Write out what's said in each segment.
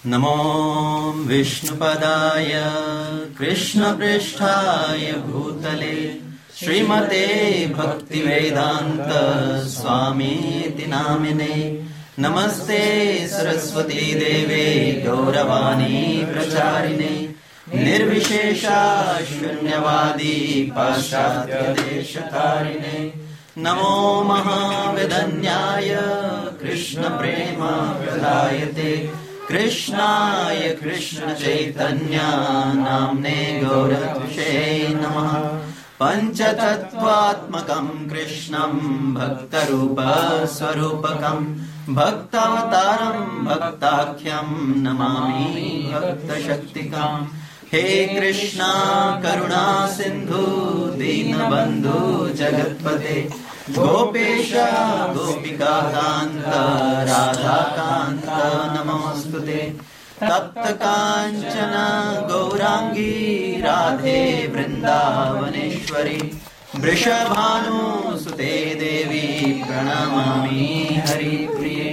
नमो विष्णुपदाय कृष्णपृष्ठाय भूतले श्रीमते भक्तिवेदांत स्वामीति नामिने नमस्ते सरस्वती देवे गौरवाणी प्रचारिणे निर्विशेषा शून्यवादी पाश्चात्य देशतारिणे नमो महाविदन्याय कृष्ण प्रेम प्रदायते कृष्णाय कृष्ण चैतन्य नाम्ने गौरतुषे नमः पंचतत्वात्मकं कृष्णं भक्तरूप स्वरूपकं भक्तावतारं भक्ताख्यं नमामि भक्तशक्तिकं हे कृष्णा करुणा सिंधु दीनबंधु जगत्पते गोपेश गोपिकाकांत राधाकांत नमोस्तुते तप्त कांचन गौरांगी राधे वृंदावनेश्वरी वृषभानुसुते देवी प्रणमामि हरिप्रिये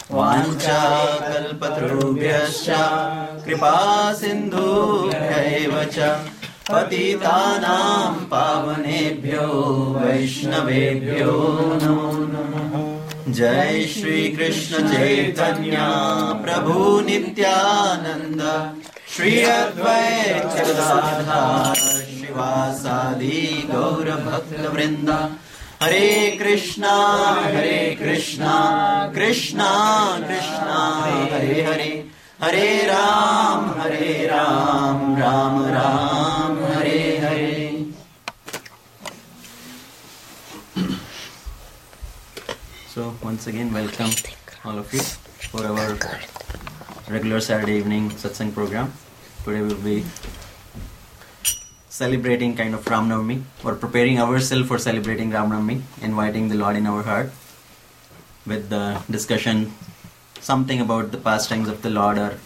वाञ्छाकल्पतरुभ्यश्च कृपा सिन्धुभ्यैव च पतितानां पावनेभ्यो वैष्णवेभ्यो नमो नमः। जय श्री कृष्ण चैतन्य प्रभु नित्यानंद श्री अद्वैत गदाधर श्रीवासादि गौर भक्त वृंद हरे Krishna Krishna Krishna Hare Hare Hare Ram Ram Ram Hare Hare. So once again welcome all of you for our regular Saturday evening satsang program. Today we will be celebrating kind of Ram Navami or preparing ourselves for celebrating Ram Navami, inviting the Lord in our heart with the discussion something about the pastimes of the Lord or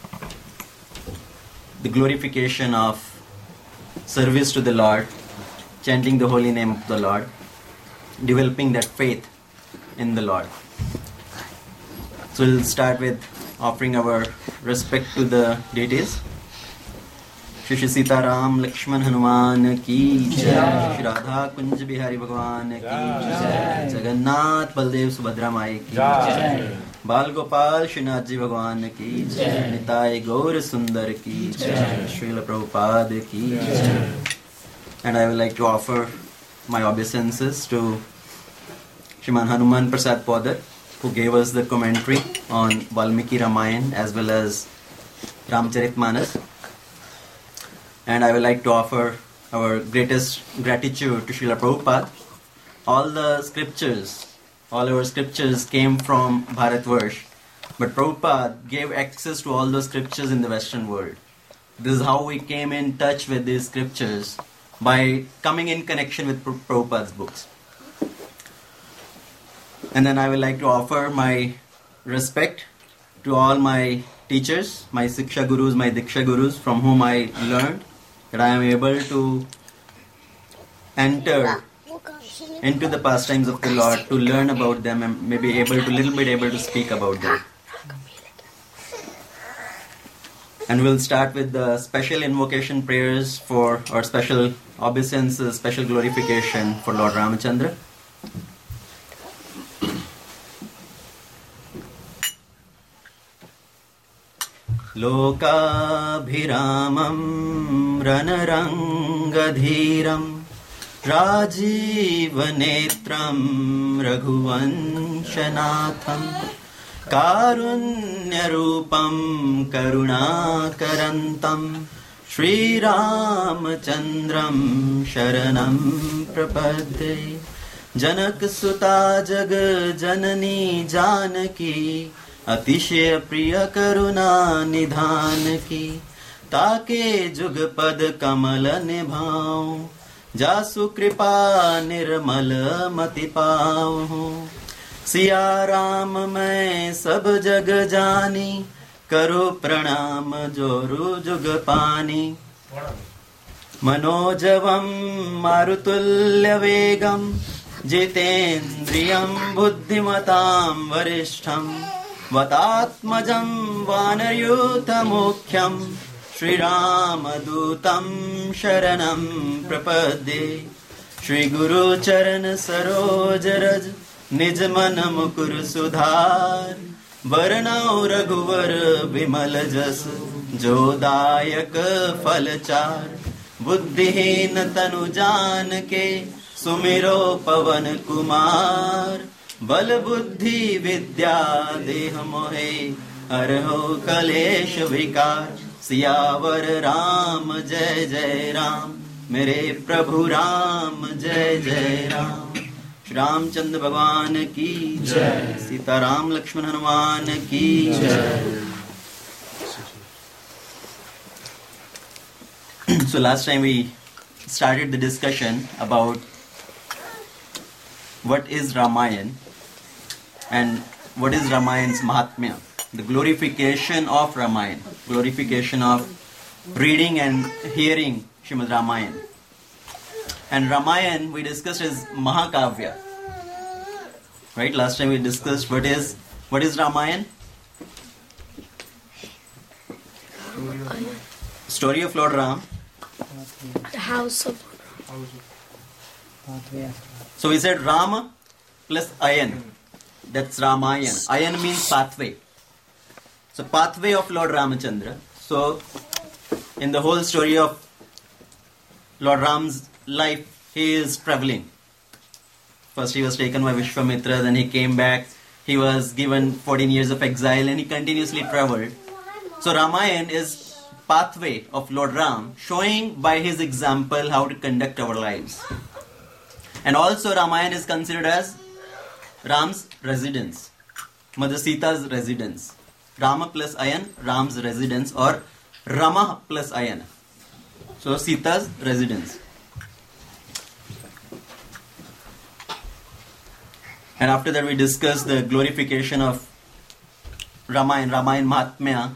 the glorification of service to the Lord, chanting the holy name of the Lord, developing that faith in the Lord. So we'll start with offering our respect to the deities. Shri Sitaram Lakshman Hanuman ki jai, Shri Radha Kunj Bihari Bhagwan ki jai, Jagannath Baldev Subhadra Mai ki jai, Bal Gopal Srinath Ji Bhagwan ki jai, Nitai Gaur Sundar ki jai, Srila Prabhupada ki jai. And I would like to offer my obeisances to Shriman Hanuman Prasad Podar, who gave us the commentary on Valmiki Ramayana as well as Ramcharitmanas. And I would like to offer our greatest gratitude to Srila Prabhupada. All our scriptures came from Bharatvarsh, but Prabhupada gave access to all those scriptures in the Western world. This is how we came in touch with these scriptures, by coming in connection with Prabhupada's books. And then I would like to offer my respect to all my teachers, my Siksha Gurus, my Diksha Gurus, from whom I learned, that I am able to enter into the pastimes of the Lord, to learn about them and maybe able to speak about them. And we'll start with the special invocation prayers for our special obeisances, special glorification for Lord Ramachandra. Lokabhiramam Ranarangadhiram Rajivanetram Raghuvanshanatham Karunyarupam Karunakarantam Shri Ramachandram Sharanam Prapadde Janak Suta Jag Janani Janaki अतिशय प्रिय करुणा निधान की ताके जुगपद कमल निभाऊं जासु कृपा निर्मल मति पाऊं सिया राम मैं सब जग जानी करो प्रणाम जोरु जुग पानी मनोजवम मारुतुल्य वेगम जितेन्द्रियं बुद्धिमतां वरिष्ठं Vatatmajam Vanayuta Mukhyam Shri Ramadutam Sharanam Prapadde Shri Guru Charan Saroj Raj Nij Man Mukur Sudhar Varnau Raghuvar Vimal Jas Jodayak Falchar Buddhihin Tanu Jaan Ke Sumiro Pavan Kumar Bal Buddhi Vidya Deh Mohe Harho Kalesh Vikar Siyavar Ram Jai Jai Ram Mere Prabhu Ram Jai Jai Ram Shri Ramchandra Bhagwan Ki Jai Sita Ram Lakshman Hanuman Ki Jai. So last time we started the discussion about what is Ramayana and what is Ramayan's Mahatmya, the glorification of Ramayana, glorification of reading and hearing Srimad Ramayana. And Ramayana we discussed is Mahakavya. Right? Last time we discussed what is Ramayana? Story of Lord Ram. The house of So we said Rama plus Ayan. That's Ramayana. Ayan means pathway. So pathway of Lord Ramachandra. So in the whole story of Lord Ram's life, he is traveling. First he was taken by Vishwamitra, then he came back. He was given 14 years of exile and he continuously traveled. So Ramayana is pathway of Lord Ram, showing by his example how to conduct our lives. And also Ramayana is considered as Ram's residence, Mother Sita's residence. Rama plus Ayan, Ram's residence, or Rama plus Ayan. So Sita's residence. And after that we discussed the glorification of Ramayana Mahatmya.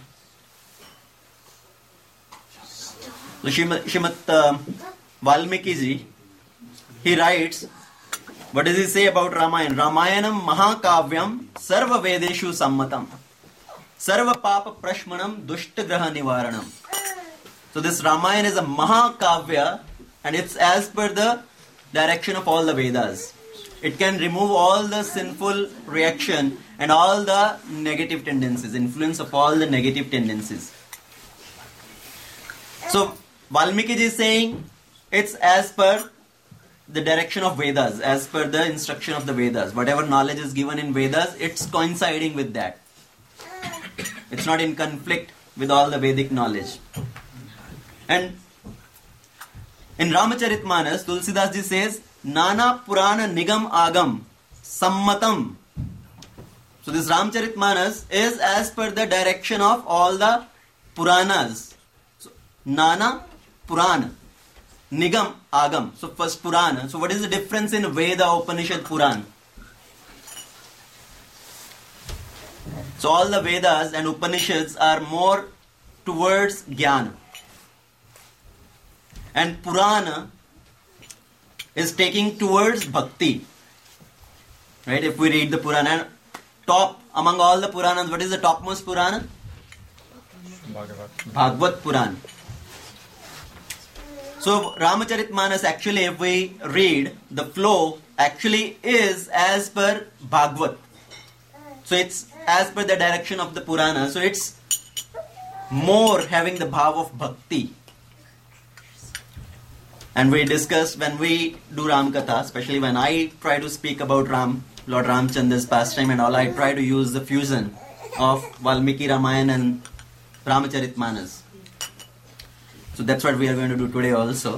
So Srimad Valmiki ji, he writes, what does he say about Ramayana? Ramayanam Mahakavyam Sarva Vedeshu Sammatam Sarva Papa Prashmanam Dushta Graha Nivaranam. So this Ramayana is a Mahakavya and it's as per the direction of all the Vedas. It can remove all the sinful reaction and all the negative tendencies, influence of all the negative tendencies. So Valmiki ji is saying it's as per the direction of Vedas, as per the instruction of the Vedas. Whatever knowledge is given in Vedas, it's coinciding with that. It's not in conflict with all the Vedic knowledge. And in Ramacharitmanas, Tulsidas ji says, Nana Purana Nigam Agam Sammatam. So this Ramcharitmanas is as per the direction of all the Puranas. So, Nana Purana Nigam Agam. So first Purana. So what is the difference in Veda, Upanishad, Puran? So all the Vedas and Upanishads are more towards Jnana. And Purana is taking towards Bhakti. Right? If we read the Purana, top among all the Puranas, what is the topmost Purana? Bhagavad Puran. So Ramacharitmanas actually, if we read, the flow actually is as per Bhagavad. So it's as per the direction of the Purana. So it's more having the bhav of bhakti. And we discussed when we do Ram Katha, especially when I try to speak about Lord Ramchandra's pastime and all, I try to use the fusion of Valmiki Ramayana and Ramacharitmanas. So that's what we are going to do today also.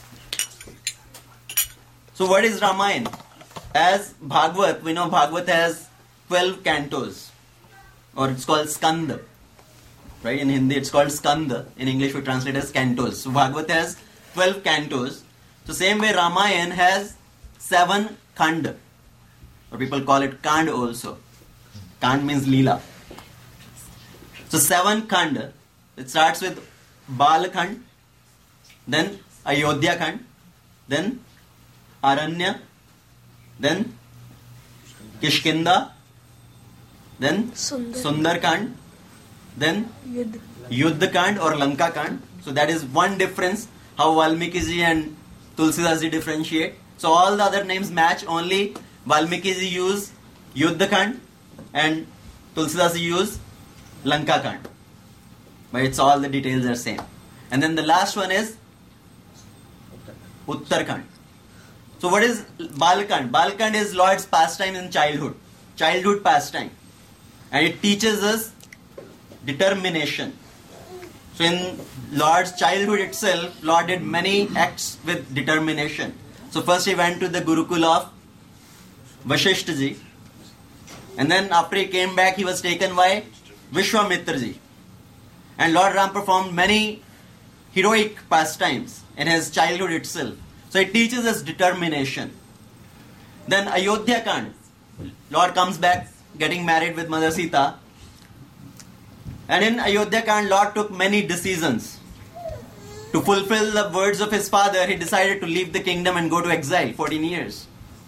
So what is Ramayana? As Bhagavad, we know Bhagavad has 12 cantos, or it's called Skanda. Right? In Hindi it's called Skanda. In English we translate as cantos. So Bhagavad has 12 cantos. So same way Ramayana has 7 khand. Or people call it Kand also. Kand means Leela. So 7 khand. It starts with Bal Khand, then Ayodhya Khand, then Aranya, then Kishkinda, then Sundar Kand, then Yuddha Kand or Lanka Kand. So that is one difference how Valmiki ji and Tulsidas ji differentiate. So all the other names match, only Valmiki ji use Yuddha Kand and Tulsidas ji use Lanka Kand. But it's all the details are same. And then the last one is Uttarkand. So what is Balkand? Balkand is Lord's pastime in childhood pastime. And it teaches us determination. So in Lord's childhood itself, Lord did many acts with determination. So first he went to the Gurukul of Vashishta ji. And then after he came back, he was taken by Vishwamitra ji. And Lord Ram performed many heroic pastimes in his childhood itself. So it teaches us determination. Then Ayodhya Kand. Lord comes back getting married with Mother Sita. And in Ayodhya Kand, Lord took many decisions. To fulfill the words of his father, he decided to leave the kingdom and go to exile, 14 years.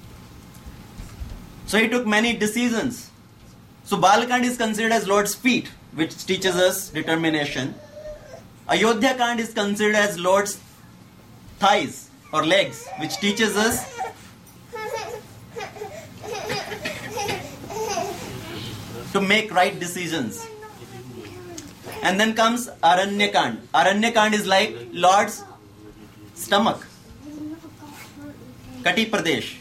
So he took many decisions. So Balkand is considered as Lord's feet, which teaches us determination. Ayodhya Kand is considered as Lord's thighs or legs, which teaches us to make right decisions. And then comes Aranya Kand. Aranya Kand is like Lord's stomach, Kati Pradesh,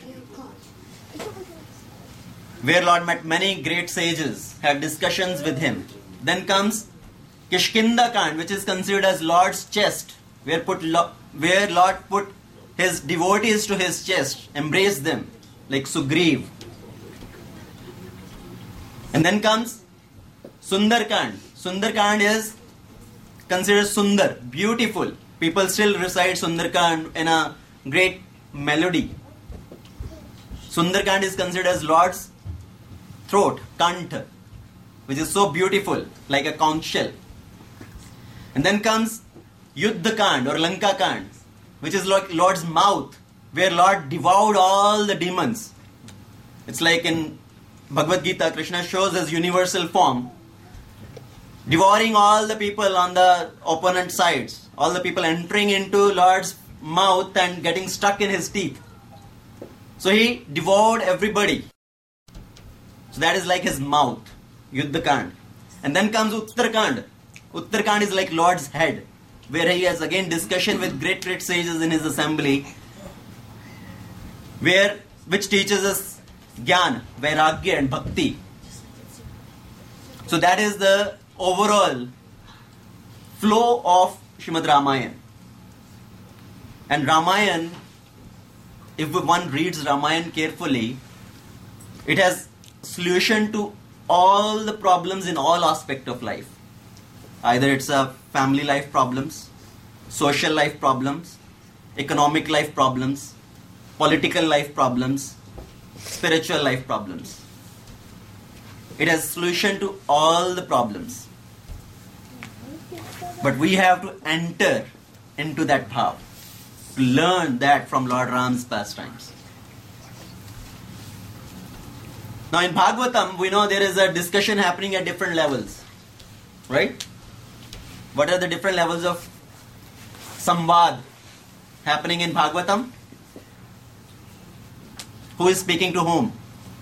where Lord met many great sages, had discussions with him. Then comes Kishkinda Kand, which is considered as Lord's chest, where Lord put his devotees to his chest, embraced them, like Sugriv. And then comes Sundar Kand. Sundar Kand is considered Sundar, beautiful. People still recite Sundar Kand in a great melody. Sundar Kand is considered as Lord's throat, Kant, which is so beautiful, like a conch shell. And then comes Yuddha Kand or Lanka Kand, which is like Lord's mouth, where Lord devoured all the demons. It's like in Bhagavad Gita, Krishna shows his universal form, devouring all the people on the opponent sides, all the people entering into Lord's mouth and getting stuck in his teeth. So he devoured everybody. So that is like his mouth, Yuddha Kand. And then comes Uttarkand. Uttarkand is like Lord's head, where he has again discussion with great sages in his assembly, which teaches us Jnana, Vairagya and Bhakti. So that is the overall flow of Srimad Ramayana. And Ramayana, if one reads Ramayana carefully, it has solution to all the problems in all aspects of life. Either it's a family life problems, social life problems, economic life problems, political life problems, spiritual life problems. It has solution to all the problems. But we have to enter into that bhav, to learn that from Lord Ram's pastimes. Now in Bhagavatam, we know there is a discussion happening at different levels. Right? What are the different levels of samvad happening in Bhagavatam? Who is speaking to whom?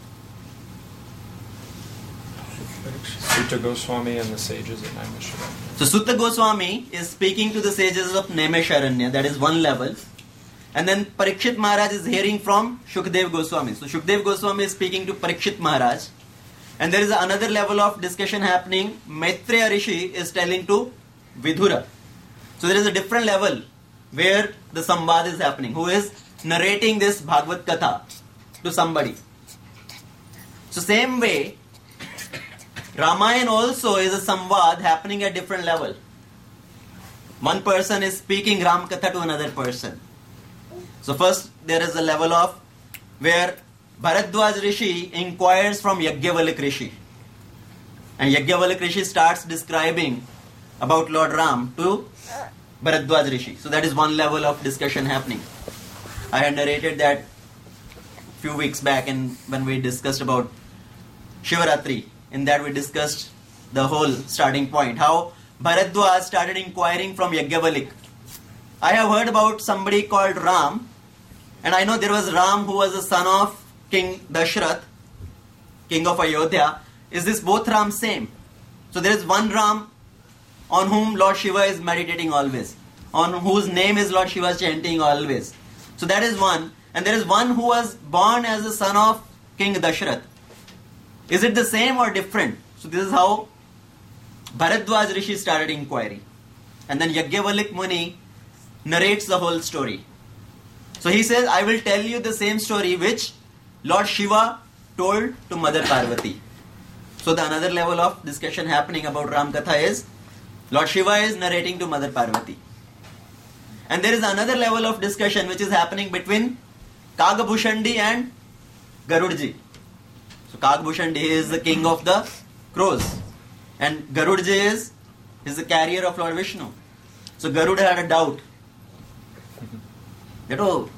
Sutta Goswami and the sages of Naimisharanya. So Sutta Goswami is speaking to the sages of Naimisharanya, that is one level. And then Parikshit Maharaj is hearing from Shukdev Goswami. So Shukdev Goswami is speaking to Parikshit Maharaj. And there is another level of discussion happening. Maitreya Rishi is telling to Vidura. So there is a different level where the samvad is happening. Who is narrating this Bhagavad Katha to somebody. So same way, Ramayana also is a samvad happening at different level. One person is speaking Ram Katha to another person. So first there is a level of where Bharadwaj Rishi inquires from Yajnavalkya Rishi. And Yajnavalkya Rishi starts describing about Lord Ram to Bharadwaj Rishi. So that is one level of discussion happening. I had narrated that few weeks back when we discussed about Shivaratri, In that we discussed the whole starting point. How Bharadwaj started inquiring from Yajnavalik. I have heard about somebody called Ram, and I know there was Ram who was the son of King Dashrath, king of Ayodhya. Is this both Ram same? So there is one Ram on whom Lord Shiva is meditating always, on whose name is Lord Shiva chanting always. So that is one. And there is one who was born as the son of King Dashrath. Is it the same or different? So this is how Bharadwaj Rishi started inquiry. And then Yajnavalik Muni narrates the whole story. So he says, I will tell you the same story which Lord Shiva told to Mother Parvati. So the another level of discussion happening about Ram Katha is Lord Shiva is narrating to Mother Parvati. And there is another level of discussion which is happening between Kagabhushandi and Garudji. So Kagabhushandi is the king of the crows, and Garudji is the carrier of Lord Vishnu. So Garuda had a doubt that, oh,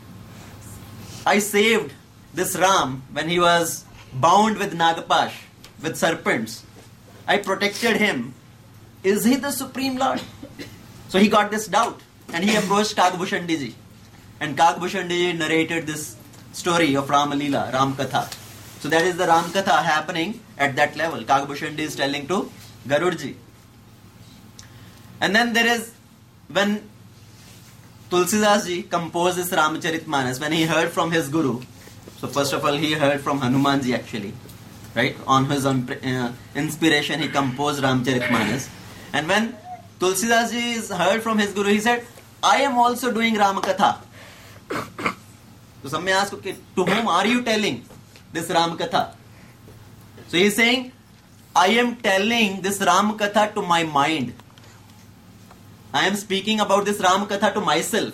I saved this Ram when he was bound with Nagapash, with serpents. I protected him. Is he the Supreme Lord? So he got this doubt, and he approached Kagabhushandi ji. And Kagabhushandi ji narrated this story of Ram Leela, Ram Katha. So that is the Ram Katha happening at that level. Kagabhushandi is telling to Garudji. And then there is when Tulsidas ji composed this Ramcharitmanas, when he heard from his guru. So first of all, he heard from Hanuman ji actually, right? On his inspiration, he composed Ramcharitmanas. And when Tulsidas ji heard from his guru, he said, I am also doing Ramakatha. So some may ask, okay, to whom are you telling this Ramakatha? So he is saying, I am telling this Ramakatha to my mind. I am speaking about this Ramakatha to myself.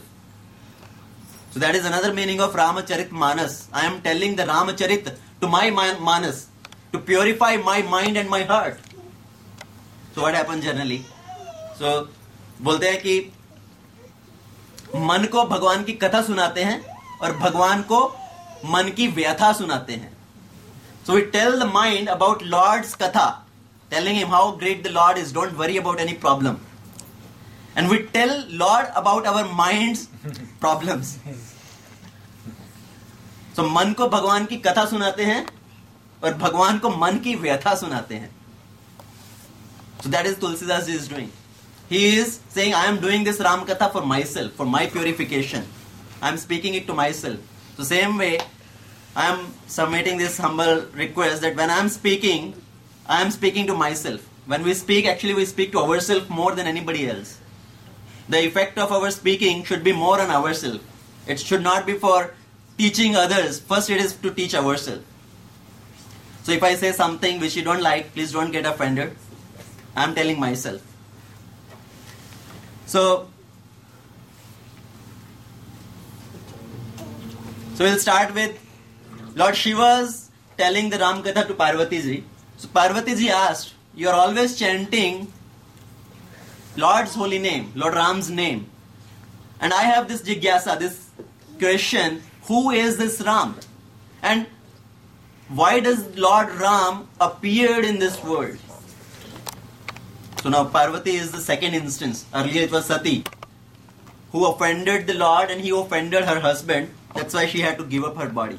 So that is another meaning of Ramacharitmanas. I am telling the Ramacharit to my manas, to purify my mind and my heart. So what happens generally? So बोलते हैं कि मन को भगवान की कथा सुनाते हैं और भगवान को मन की व्यथा सुनाते हैं. So we tell the mind about Lord's katha, telling him how great the Lord is, don't worry about any problem. And we tell Lord about our mind's problems. So मन को भगवान की कथा सुनाते हैं और भगवान को मन की व्यथा सुनाते हैं. So that is Tulsidas ji is doing. He is saying, I am doing this Ram Katha for myself, for my purification. I am speaking it to myself. So same way, I am submitting this humble request that when I am speaking to myself. When we speak, actually we speak to ourselves more than anybody else. The effect of our speaking should be more on ourselves. It should not be for teaching others. First it is to teach ourselves. So if I say something which you don't like, please don't get offended. I am telling myself. So we'll start with Lord Shiva's telling the Ram Katha to Parvati ji. So Parvati ji asked, you are always chanting Lord's holy name, Lord Ram's name. And I have this jigyasa, this question, who is this Ram? And why does Lord Ram appear in this world? So now Parvati is the second instance. Earlier it was Sati, who offended the Lord and he offended her husband. That's why she had to give up her body.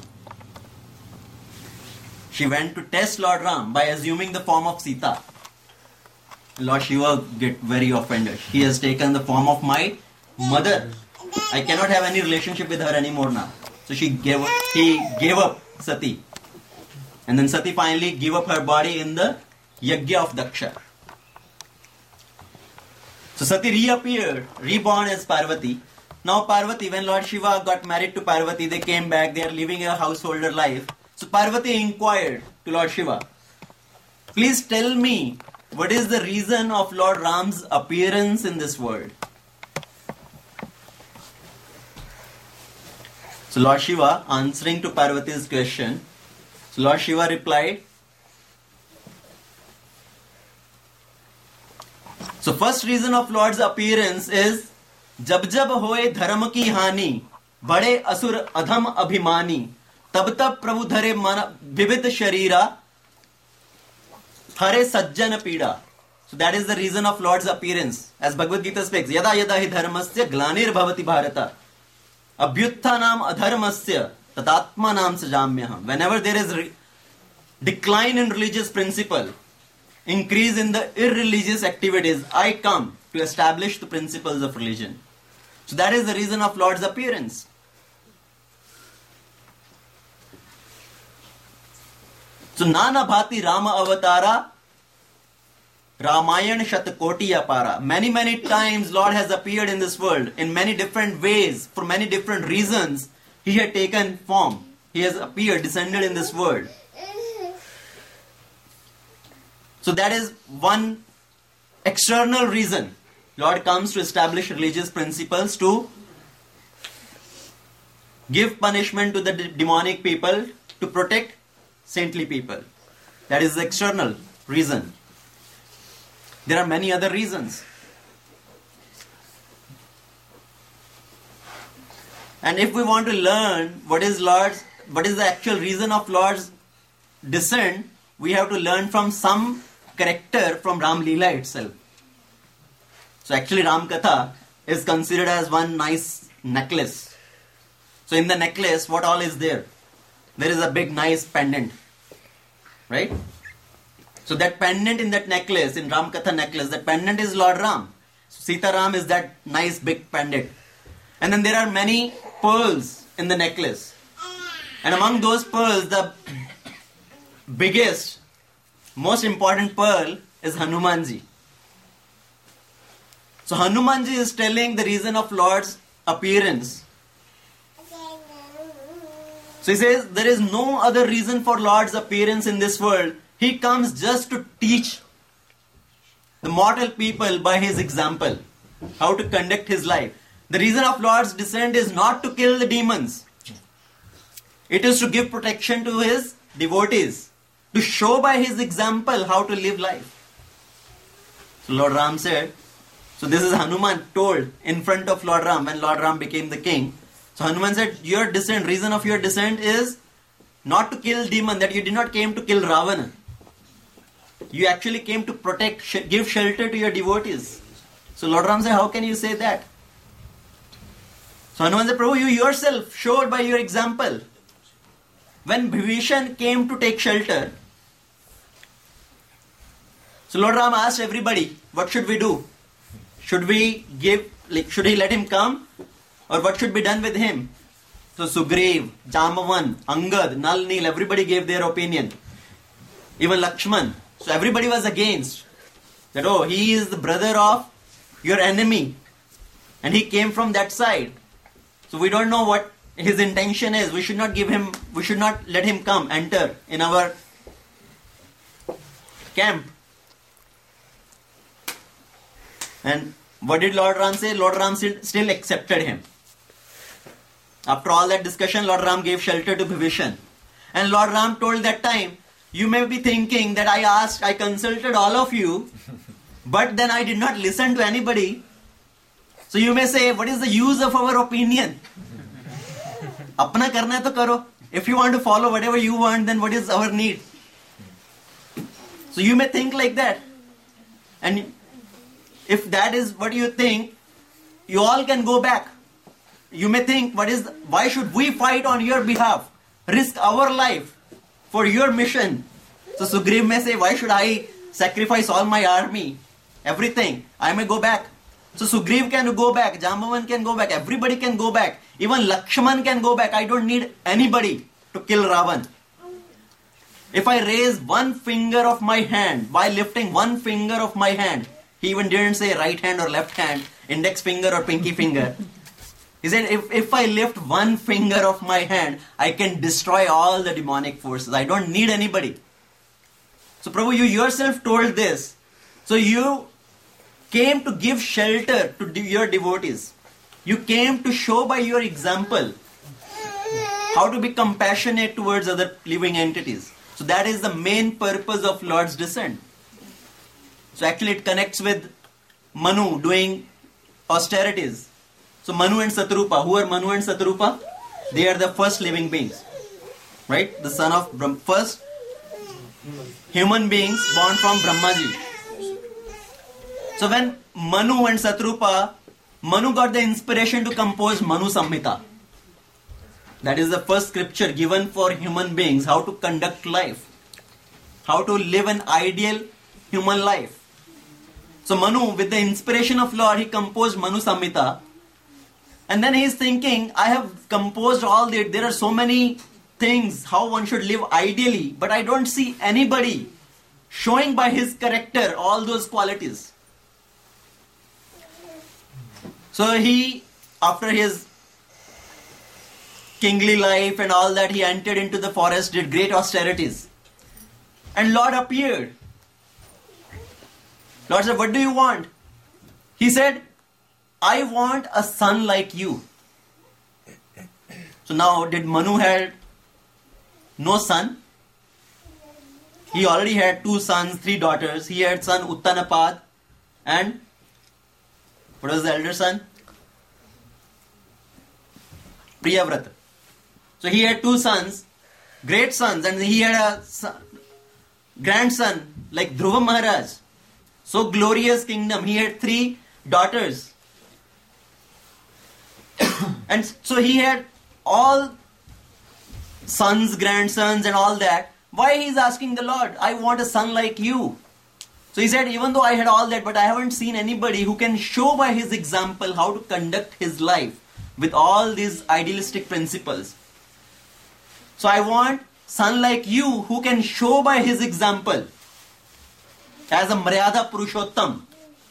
She went to test Lord Ram by assuming the form of Sita. Lord Shiva get very offended. He has taken the form of my mother. I cannot have any relationship with her anymore now. So he gave up Sati. And then Sati finally gave up her body in the Yajna of Daksha. So Sati reappeared, reborn as Parvati. Now Parvati, when Lord Shiva got married to Parvati, they came back, they are living a householder life. So Parvati inquired to Lord Shiva, please tell me, what is the reason of Lord Ram's appearance in this world? So Lord Shiva, answering to Parvati's question, so Lord Shiva replied, so first reason of Lord's appearance is, जब जब होए धर्म की हानि, बड़े असुर अधम अभिमानी, तब तब प्रभु धरे मन विविध शरीरा, Hare sajjana pida. So that is the reason of Lord's appearance. As Bhagavad Gita speaks, Yada yada hi dharmasya glanir bhavati bharata. Abhyuttanam adharmasya tatatmanam sajamyaham. Whenever there is decline in religious principle, increase in the irreligious activities, I come to establish the principles of religion. So that is the reason of Lord's appearance. So Nana Bhati Rama Avatara Ramayana Shatakoti Apara. Many times Lord has appeared in this world in many different ways, for many different reasons. He had taken form. He has appeared, descended in this world. So that is one external reason. Lord comes to establish religious principles, to give punishment to the demonic people, to protect saintly people. That is the external reason. There are many other reasons. And if we want to learn what is the actual reason of Lord's descent, we have to learn from some character from Ram Leela itself. So actually Ram Katha is considered as one nice necklace. So in the necklace, what all is there? There is a big nice pendant. Right? So that pendant in that necklace, in Ram Katha necklace, that pendant is Lord Ram. So Sita Ram is that nice big pendant. And then there are many pearls in the necklace. And among those pearls, the biggest, most important pearl is Hanumanji. So Hanumanji is telling the reason of Lord's appearance. So he says there is no other reason for Lord's appearance in this world. He comes just to teach the mortal people by his example how to conduct his life. The reason of Lord's descent is not to kill the demons. It is to give protection to his devotees, to show by his example how to live life. So Lord Ram said, so this is Hanuman told in front of Lord Ram when Lord Ram became the king. So Hanuman said, your descent, reason of your descent is not to kill demon, that you did not came to kill Ravana. You actually came to protect, give shelter to your devotees. So Lord Ram said, how can you say that? So Hanuman said, Prabhu, you yourself showed by your example. When Bhibhishan came to take shelter, so Lord Ram asked everybody, what should we do? Should we should he let him come? Or what should be done with him? So Sugriv, Jambavan, Angad, Nal, Neel, everybody gave their opinion. Even Lakshman. So everybody was against. That, oh, he is the brother of your enemy. And he came from that side. So we don't know what his intention is. We should not let him come, enter in our camp. And what did Lord Ram say? Lord Ram still accepted him. After all that discussion, Lord Ram gave shelter to Bhibhishan. And Lord Ram told that time, you may be thinking that I consulted all of you, but then I did not listen to anybody. So you may say, what is the use of our opinion? Apna karna hai to karo. If you want to follow whatever you want, then what is our need? So you may think like that. And if that is what you think, you all can go back. You may think, why should we fight on your behalf? Risk our life for your mission. So Sugriv may say, why should I sacrifice all my army? Everything. I may go back. So Sugriv can go back. Jambavan can go back. Everybody can go back. Even Lakshman can go back. I don't need anybody to kill Ravan. If I raise one finger of my hand, by lifting one finger of my hand, he even didn't say right hand or left hand, index finger or pinky finger. He said, if I lift one finger of my hand, I can destroy all the demonic forces. I don't need anybody. So Prabhu, you yourself told this. So you came to give shelter to your devotees. You came to show by your example how to be compassionate towards other living entities. So that is the main purpose of Lord's descent. So actually it connects with Manu doing austerities. So Manu and Satrupa. Who are Manu and Satrupa? They are the first living beings. Right? The son of Brahma. First human beings born from Brahmaji. So when Manu and Satrupa, Manu got the inspiration to compose Manu Samhita. That is the first scripture given for human beings, how to conduct life, how to live an ideal human life. So Manu, with the inspiration of Lord, he composed Manu Samhita. And then he is thinking, I have composed all that. There are so many things how one should live ideally, but I don't see anybody showing by his character all those qualities. So he, after his kingly life and all that, he entered into the forest, did great austerities. And Lord appeared. Lord said, what do you want? He said, I want a son like you. So now, did Manu had no son? He already had 2 sons, 3 daughters. He had son Uttanapad and what was the elder son? Priyavrata. So he had 2 sons, great sons, and he had a grandson like Dhruva Maharaj. So glorious kingdom. He had 3 daughters. And so he had all sons, grandsons and all that. Why he is asking the Lord, I want a son like you. So he said, even though I had all that, but I haven't seen anybody who can show by his example how to conduct his life with all these idealistic principles. So I want son like you who can show by his example as a Maryada Purushottam.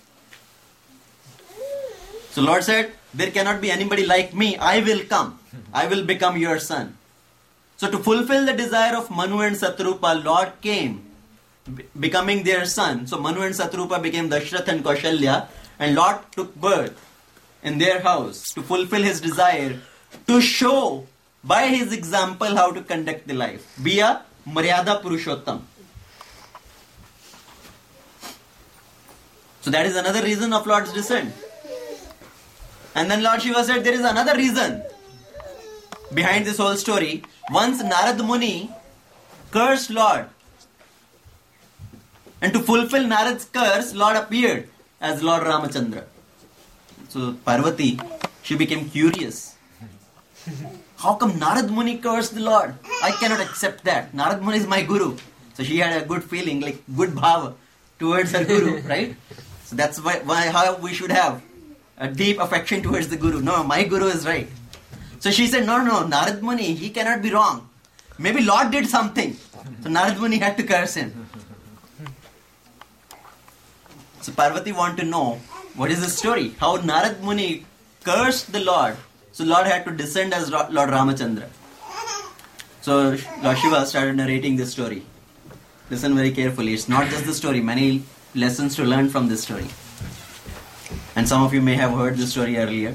So Lord said, there cannot be anybody like me. I will come. I will become your son. So to fulfill the desire of Manu and Satrupa, Lord came, becoming their son. So Manu and Satrupa became Dashrath and Kaushalya, and Lord took birth in their house to fulfill his desire, to show by his example how to conduct the life. Be a Maryada Purushottam. So that is another reason of Lord's descent. And then Lord Shiva said, there is another reason behind this whole story. Once Narad Muni cursed Lord. And to fulfill Narad's curse, Lord appeared as Lord Ramachandra. So Parvati, she became curious. How come Narad Muni cursed the Lord? I cannot accept that. Narad Muni is my guru. So she had a good feeling, like good bhava towards her guru, right? So that's why how we should have a deep affection towards the guru. No, my guru is right. So she said, no, Narad Muni, he cannot be wrong. Maybe Lord did something. So Narad Muni had to curse him. So Parvati wanted to know, what is the story? How Narad Muni cursed the Lord. So Lord had to descend as Lord Ramachandra. So Lord Shiva started narrating this story. Listen very carefully. It's not just the story. Many lessons to learn from this story. And some of you may have heard this story earlier.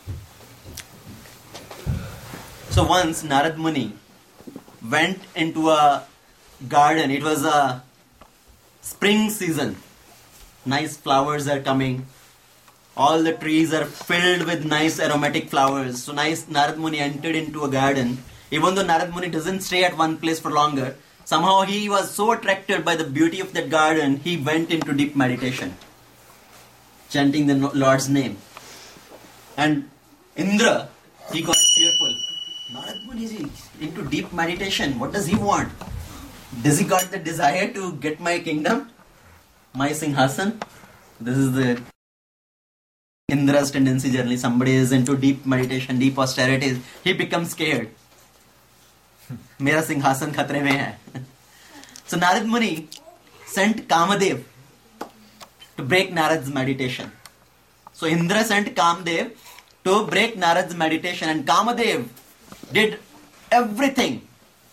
So once Narad Muni went into a garden. It was a spring season. Nice flowers are coming. All the trees are filled with nice aromatic flowers. So Narad Muni entered into a garden. Even though Narad Muni doesn't stay at one place for longer, somehow he was so attracted by the beauty of that garden, he went into deep meditation, chanting the Lord's name. And Indra, he got fearful. Narad Muni is into deep meditation. What does he want? Does he got the desire to get my kingdom? My Singhasan? This is the Indra's tendency generally. Somebody is into deep meditation, deep austerities. He becomes scared. Mera Singhasan khatre mein hai. So Narad Muni sent Kamadev to break Narad's meditation. So Indra sent Kamadev to break Narad's meditation, and Kamadev did everything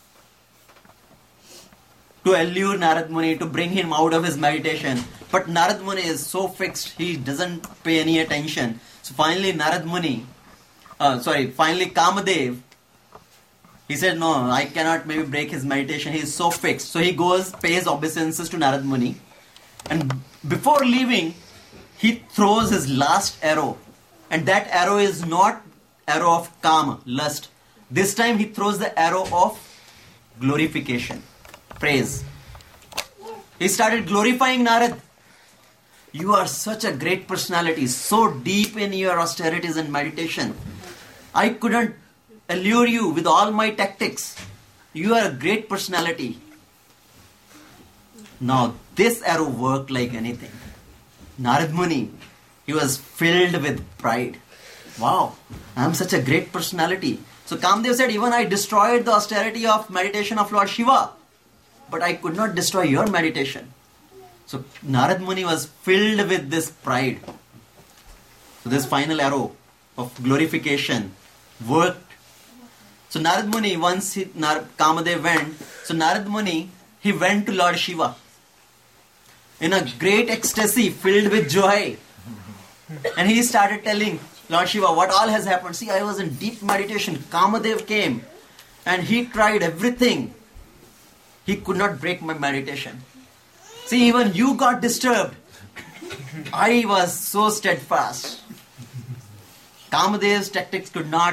to allure Narad Muni, to bring him out of his meditation. But Narad Muni is so fixed, he doesn't pay any attention. So finally Kamadev, he said, no, I cannot maybe break his meditation. He is so fixed. So he goes, pays obeisances to Narad Muni. And before leaving, he throws his last arrow. And that arrow is not arrow of kama, lust. This time he throws the arrow of glorification, praise. He started glorifying Narad. You are such a great personality, so deep in your austerities and meditation. I couldn't allure you with all my tactics. You are a great personality. Now, this arrow worked like anything. Narad Muni, he was filled with pride. Wow, I am such a great personality. So Kamdev said, even I destroyed the austerity of meditation of Lord Shiva, but I could not destroy your meditation. So Narad Muni was filled with this pride. So this final arrow of glorification worked. So Narad Muni, once Kamadev went, so Narad Muni, he went to Lord Shiva in a great ecstasy, filled with joy. And he started telling Lord Shiva what all has happened. See, I was in deep meditation. Kamadev came and he tried everything. He could not break my meditation. See, even you got disturbed. I was so steadfast. Kamadev's tactics could not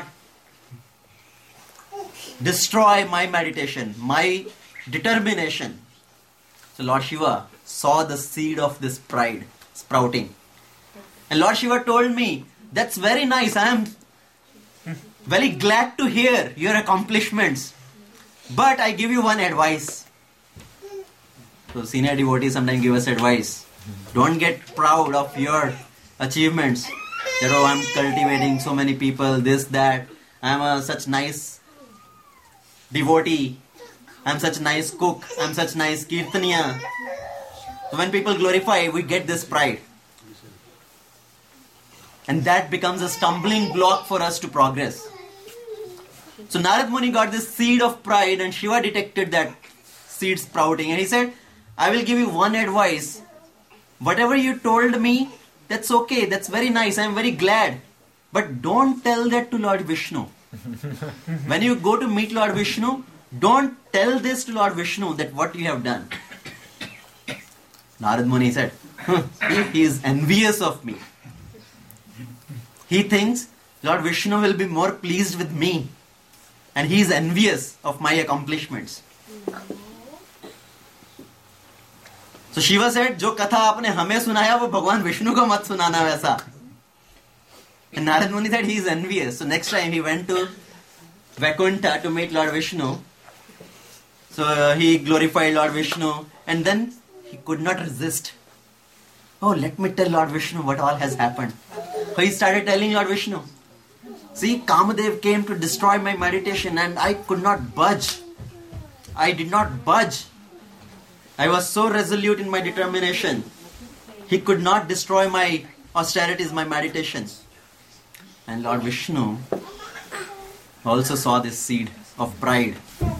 destroy my meditation, my determination. So Lord Shiva saw the seed of this pride sprouting. And Lord Shiva told me, that's very nice. I am very glad to hear your accomplishments. But I give you one advice. So senior devotees sometimes give us advice. Don't get proud of your achievements. That, oh, I'm cultivating so many people, this, that. I'm such nice devotee. I'm such a nice cook. I'm such nice kirtaniya. So when people glorify, we get this pride. And that becomes a stumbling block for us to progress. So Narad Muni got this seed of pride and Shiva detected that seed sprouting. And he said, I will give you one advice. Whatever you told me, that's okay. That's very nice. I'm very glad. But don't tell that to Lord Vishnu. When you go to meet Lord Vishnu, don't tell this to Lord Vishnu that what you have done. Narad Muni said, he is envious of me. He thinks Lord Vishnu will be more pleased with me. And he is envious of my accomplishments. So Shiva said, जो कथा आपने हमें सुनाया वो भगवान विष्णु को मत सुनाना वैसा. And Narad Muni said he is envious. So next time he went to Vaikuntha to meet Lord Vishnu. So he glorified Lord Vishnu and then he could not resist. Oh, let me tell Lord Vishnu what all has happened. So he started telling Lord Vishnu, see, Kamadev came to destroy my meditation and I could not budge. I did not budge. I was so resolute in my determination. He could not destroy my austerities, my meditations. And Lord Vishnu also saw this seed of pride.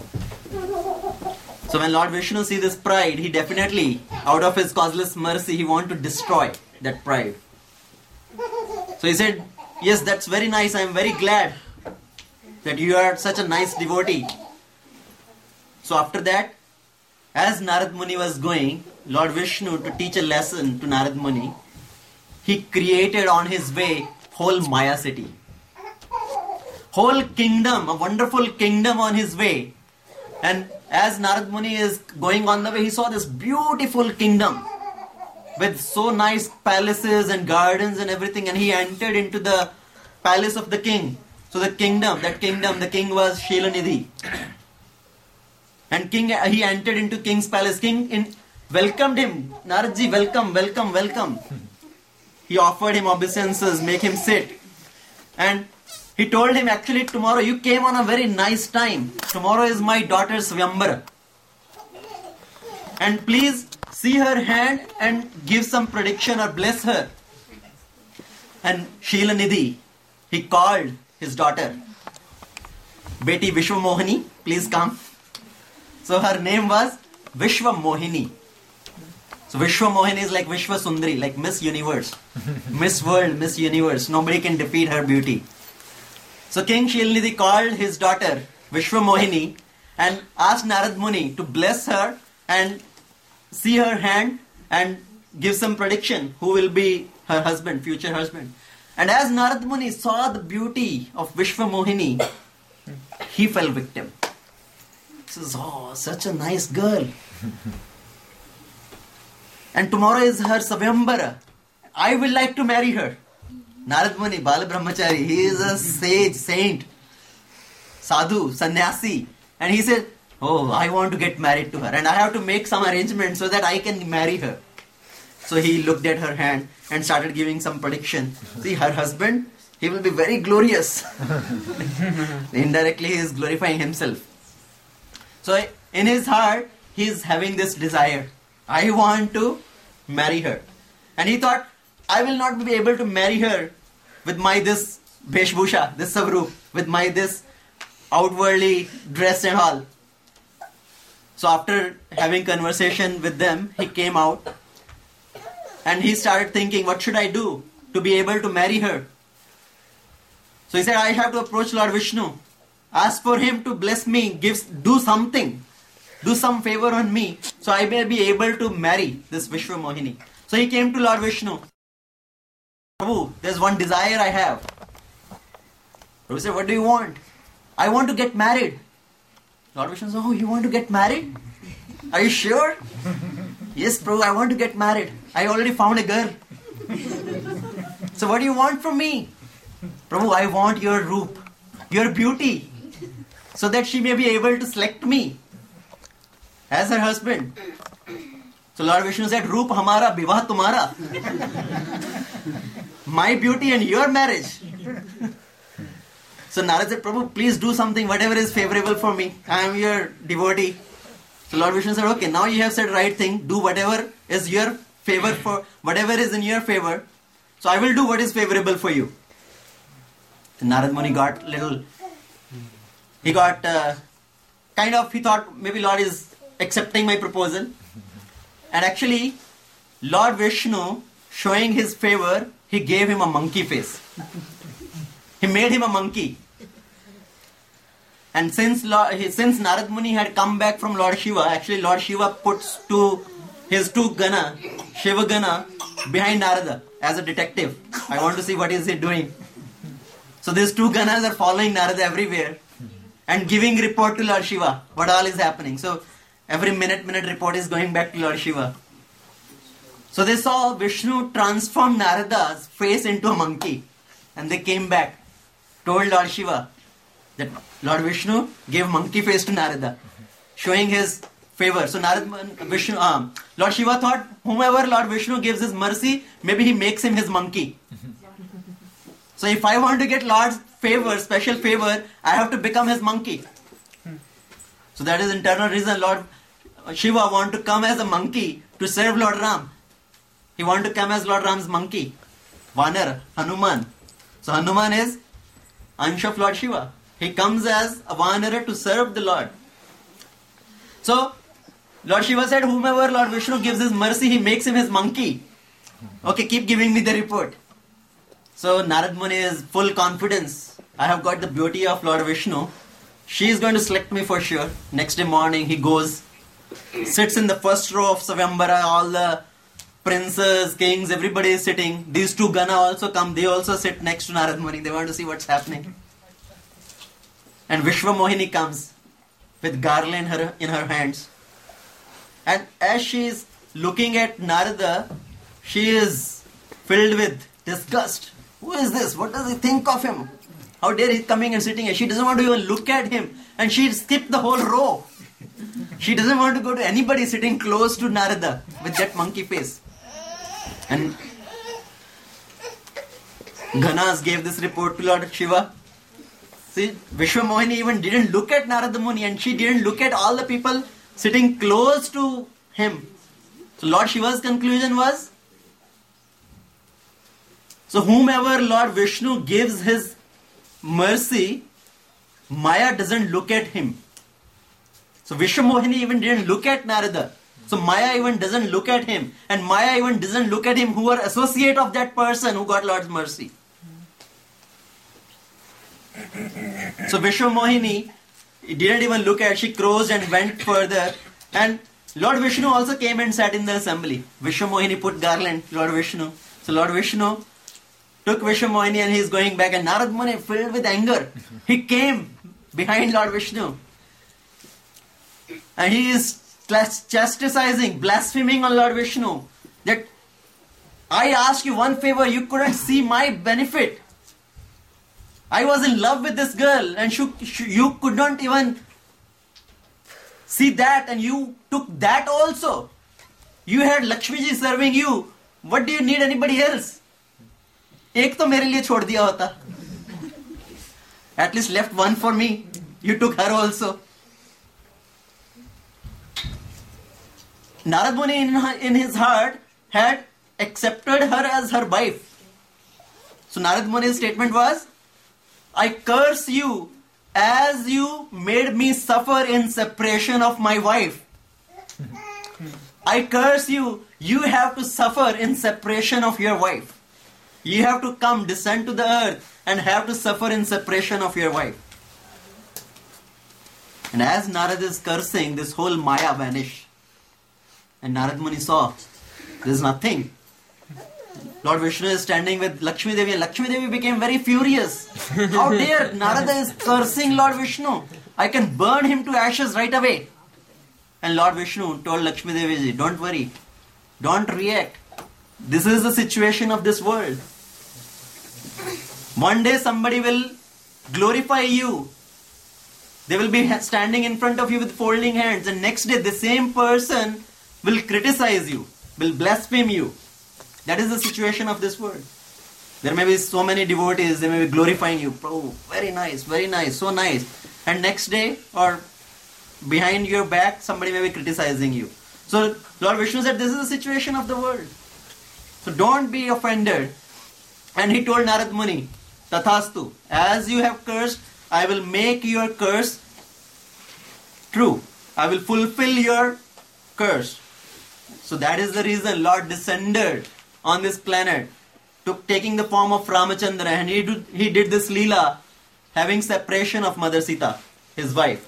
So when Lord Vishnu sees this pride, he definitely, out of his causeless mercy, he wants to destroy that pride. So he said, yes, that's very nice. I am very glad that you are such a nice devotee. So after that, as Narad Muni was going, Lord Vishnu, to teach a lesson to Narad Muni, he created on his way whole Maya city. Whole kingdom, a wonderful kingdom on his way. And as Narad Muni is going on the way, he saw this beautiful kingdom with so nice palaces and gardens and everything. And he entered into the palace of the king. So the king was Shilanidhi. And he entered into king's palace. King welcomed him. Naradji, welcome. He offered him obeisances, make him sit. And he told him, actually tomorrow you came on a very nice time. Tomorrow is my daughter's Vyambara. And please see her hand and give some prediction or bless her. And Shilanidhi, he called his daughter, Beti Vishwamohini, please come. So her name was Vishwamohini. So Vishwamohini is like Vishwa Sundari, like Miss Universe. Miss World, Miss Universe. Nobody can defeat her beauty. So King Shilanidhi called his daughter Vishwamohini and asked Narad Muni to bless her and see her hand and give some prediction who will be her husband, future husband. And as Narad Muni saw the beauty of Vishwamohini, he fell victim. He says, oh, such a nice girl. And tomorrow is her Savambara. I will like to marry her. Narad Muni, Bala Brahmachari, he is a sage, saint, sadhu, sannyasi. And he said, oh, I want to get married to her. And I have to make some arrangements so that I can marry her. So he looked at her hand and started giving some prediction. See, her husband, he will be very glorious. Indirectly, he is glorifying himself. So in his heart, he is having this desire. I want to marry her. And he thought, I will not be able to marry her with my this Veshbhusha, this Savrup, with my this outwardly dress and all. So after having conversation with them, he came out and he started thinking, what should I do to be able to marry her? So he said, I have to approach Lord Vishnu, ask for him to bless me, do something, do some favor on me, so I may be able to marry this Vishwa Mohini. So he came to Lord Vishnu. Prabhu, there's one desire I have. Prabhu said, what do you want? I want to get married. Lord Vishnu said, oh, you want to get married? Are you sure? Yes, Prabhu, I want to get married. I already found a girl. So what do you want from me? Prabhu, I want your roop, your beauty, so that she may be able to select me as her husband. So Lord Vishnu said, Roop hamara, bivah tumhara. My beauty and your marriage. So Narad said, Prabhu, please do something, whatever is favorable for me. I am your devotee. So Lord Vishnu said, okay, now you have said right thing. Do whatever is your favor for, whatever is in your favor. So I will do what is favorable for you. So Narad Muni got little, he thought maybe Lord is accepting my proposal. And actually, Lord Vishnu, showing his favor, he gave him a monkey face. He made him a monkey. And since Narad Muni had come back from Lord Shiva, actually Lord Shiva puts his two Gana, Shiva Gana, behind Narada as a detective. I want to see what is he doing. So these two Ganas are following Narada everywhere and giving report to Lord Shiva, what all is happening. So every minute report is going back to Lord Shiva. So they saw Vishnu transform Narada's face into a monkey. And they came back, told Lord Shiva that Lord Vishnu gave monkey face to Narada, showing his favor. So Lord Shiva thought, whomever Lord Vishnu gives his mercy, maybe he makes him his monkey. So if I want to get Lord's favor, special favor, I have to become his monkey. So that is internal reason Lord Shiva want to come as a monkey to serve Lord Ram. He want to come as Lord Ram's monkey. Vanar, Hanuman. So Hanuman is Ansh of Lord Shiva. He comes as a Vanara to serve the Lord. So Lord Shiva said, whomever Lord Vishnu gives his mercy, he makes him his monkey. Okay, keep giving me the report. So Narad Muni is full confidence. I have got the beauty of Lord Vishnu. She is going to select me for sure. Next day morning he goes, sits in the first row of Savambara, all the princes, kings, everybody is sitting. These two Gana also come, they also sit next to Narad Muni. They want to see what's happening. And Vishwa Mohini comes with garland in her hands. And as she is looking at Narada, she is filled with disgust. Who is this? What does he think of him? How dare he coming and sitting here? She doesn't want to even look at him. And she skipped the whole row. She doesn't want to go to anybody sitting close to Narada with that monkey face. And Ganas gave this report to Lord Shiva. See, Vishwa Mohini even didn't look at Narada Muni, and she didn't look at all the people sitting close to him. So Lord Shiva's conclusion was, so whomever Lord Vishnu gives his mercy, Maya doesn't look at him. So Vishwa Mohini even didn't look at Narada. So Maya even doesn't look at him. And Maya even doesn't look at him who are associate of that person who got Lord's mercy. So Vishwa Mohini didn't even look at, she crossed and went further. And Lord Vishnu also came and sat in the assembly. Vishwa Mohini put garland, Lord Vishnu. So Lord Vishnu took Vishwa Mohini and he is going back. And Narad Muni, filled with anger, he came behind Lord Vishnu. And he is chastising, blaspheming on Lord Vishnu. that I asked you one favor, you couldn't see my benefit. I was in love with this girl and you could not even see that, and you took that also. You had Lakshmi ji serving you. What do you need anybody else? एक तो मेरे लिए छोड़ दिया होता. At least left one for me. You took her also. Narad Muni in his heart had accepted her as her wife. So Narad Muni's statement was, I curse you as you made me suffer in separation of my wife. I curse you. You have to suffer in separation of your wife. You have to come, descend to the earth and have to suffer in separation of your wife. And as Narad is cursing, this whole Maya vanished. And Narad Muni saw, there is nothing. Lord Vishnu is standing with Lakshmi Devi, and Lakshmi Devi became very furious. How dare Narada is cursing Lord Vishnu? I can burn him to ashes right away. And Lord Vishnu told Lakshmi Devi, don't worry, don't react. This is the situation of this world. One day somebody will glorify you. They will be standing in front of you with folding hands, and next day the same person will criticize you, will blaspheme you. That is the situation of this world. There may be so many devotees, they may be glorifying you. Oh, very nice, so nice. And next day or behind your back, somebody may be criticizing you. So Lord Vishnu said, this is the situation of the world. So don't be offended. And he told Narad Muni, Tathastu, as you have cursed, I will make your curse true. I will fulfill your curse. So that is the reason Lord descended on this planet, taking the form of Ramachandra, and he did this Leela, having separation of Mother Sita, his wife.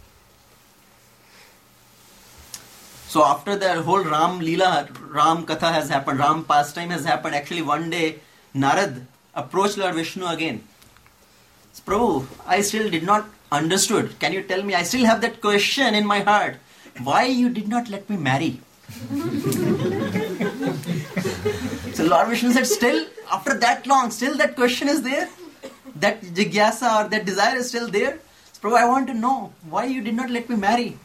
So after that whole Ram Leela, Ram Katha has happened, Ram pastime has happened, actually one day Narad approached Lord Vishnu again. Prabhu, I still did not understood. Can you tell me? I still have that question in my heart. Why you did not let me marry? So Lord Vishnu said, still, after that long, still that question is there? That jigyasa or that desire is still there? So, Prabhu, I want to know, why you did not let me marry?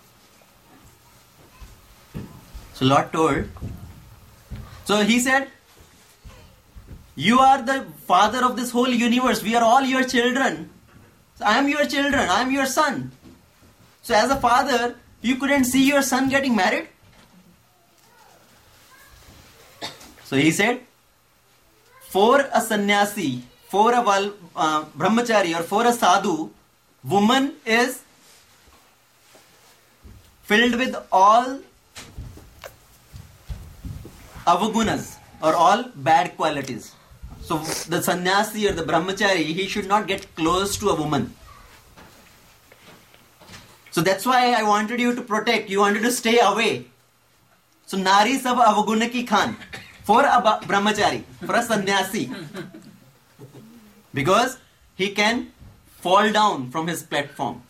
So Lord told, so he said, you are the father of this whole universe. We are all your children. So I am your children. I am your son. So as a father, you couldn't see your son getting married? So he said, for a sannyasi, for a brahmachari or for a sadhu, woman is filled with all avagunas or all bad qualities. So the sannyasi or the brahmachari, he should not get close to a woman. So that's why I wanted you to protect, you wanted to stay away. So nari sab avaguna ki khan. For a brahmachari, for a sannyasi. Because he can fall down from his platform.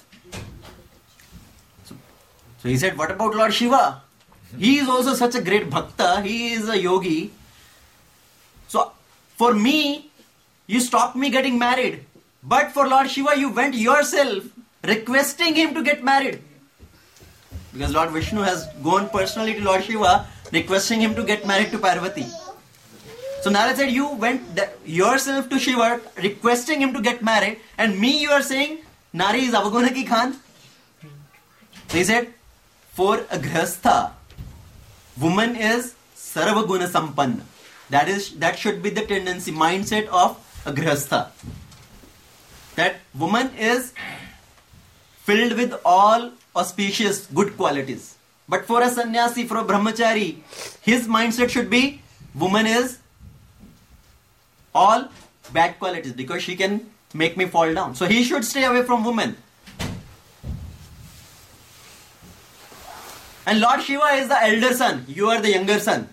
So he said, what about Lord Shiva? He is also such a great bhakta. He is a yogi. So for me, you stopped me getting married. But for Lord Shiva, you went yourself requesting him to get married. Because Lord Vishnu has gone personally to Lord Shiva requesting him to get married to Parvati. So Narad said, you went yourself to Shiva requesting him to get married, and me you are saying, Nari is avaguna ki khan. So he said, for a grihastha, woman is sarvaguna sampanna. That should be the tendency, mindset of a grihastha. That woman is filled with all auspicious good qualities. But for a sannyasi, for a brahmachari, his mindset should be, woman is all bad qualities because she can make me fall down. So he should stay away from women. And Lord Shiva is the elder son. You are the younger son.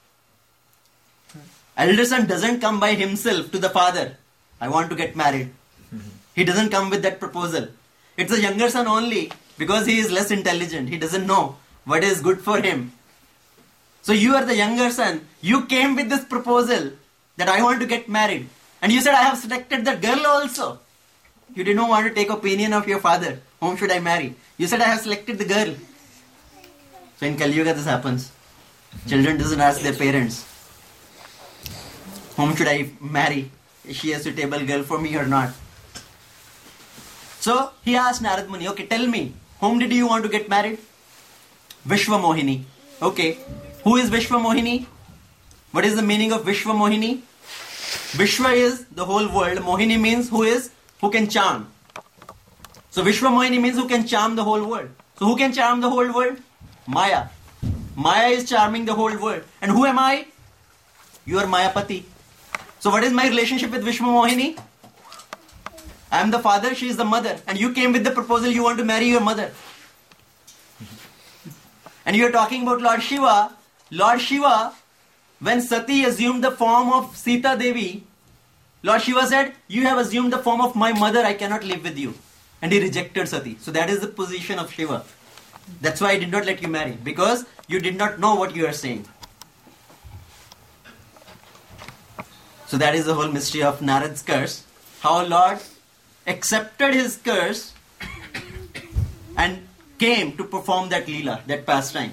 Elder son doesn't come by himself to the father. I want to get married. He doesn't come with that proposal. It's the younger son only because he is less intelligent. He doesn't know what is good for him. So you are the younger son. You came with this proposal that I want to get married. And you said, I have selected the girl also. You did not want to take opinion of your father. Whom should I marry? You said, I have selected the girl. So in Kali Yuga this happens. Children doesn't ask their parents, whom should I marry? Is she a suitable girl for me or not? So he asked Narad Muni, okay, tell me, whom did you want to get married? Vishwa Mohini. Okay, who is Vishwa Mohini? What is the meaning of Vishwa Mohini? Vishwa is the whole world. Mohini means who can charm. So Vishwa Mohini means who can charm the whole world. So who can charm the whole world? Maya. Maya is charming the whole world. And who am I? You are Mayapati. So what is my relationship with Vishwa Mohini? I am the father, she is the mother. And you came with the proposal you want to marry your mother. And you are talking about Lord Shiva. Lord Shiva, when Sati assumed the form of Sita Devi, Lord Shiva said, you have assumed the form of my mother, I cannot live with you. And he rejected Sati. So that is the position of Shiva. That's why I did not let you marry. Because you did not know what you are saying. So that is the whole mystery of Narad's curse. How Lord accepted his curse and came to perform that Leela, that pastime.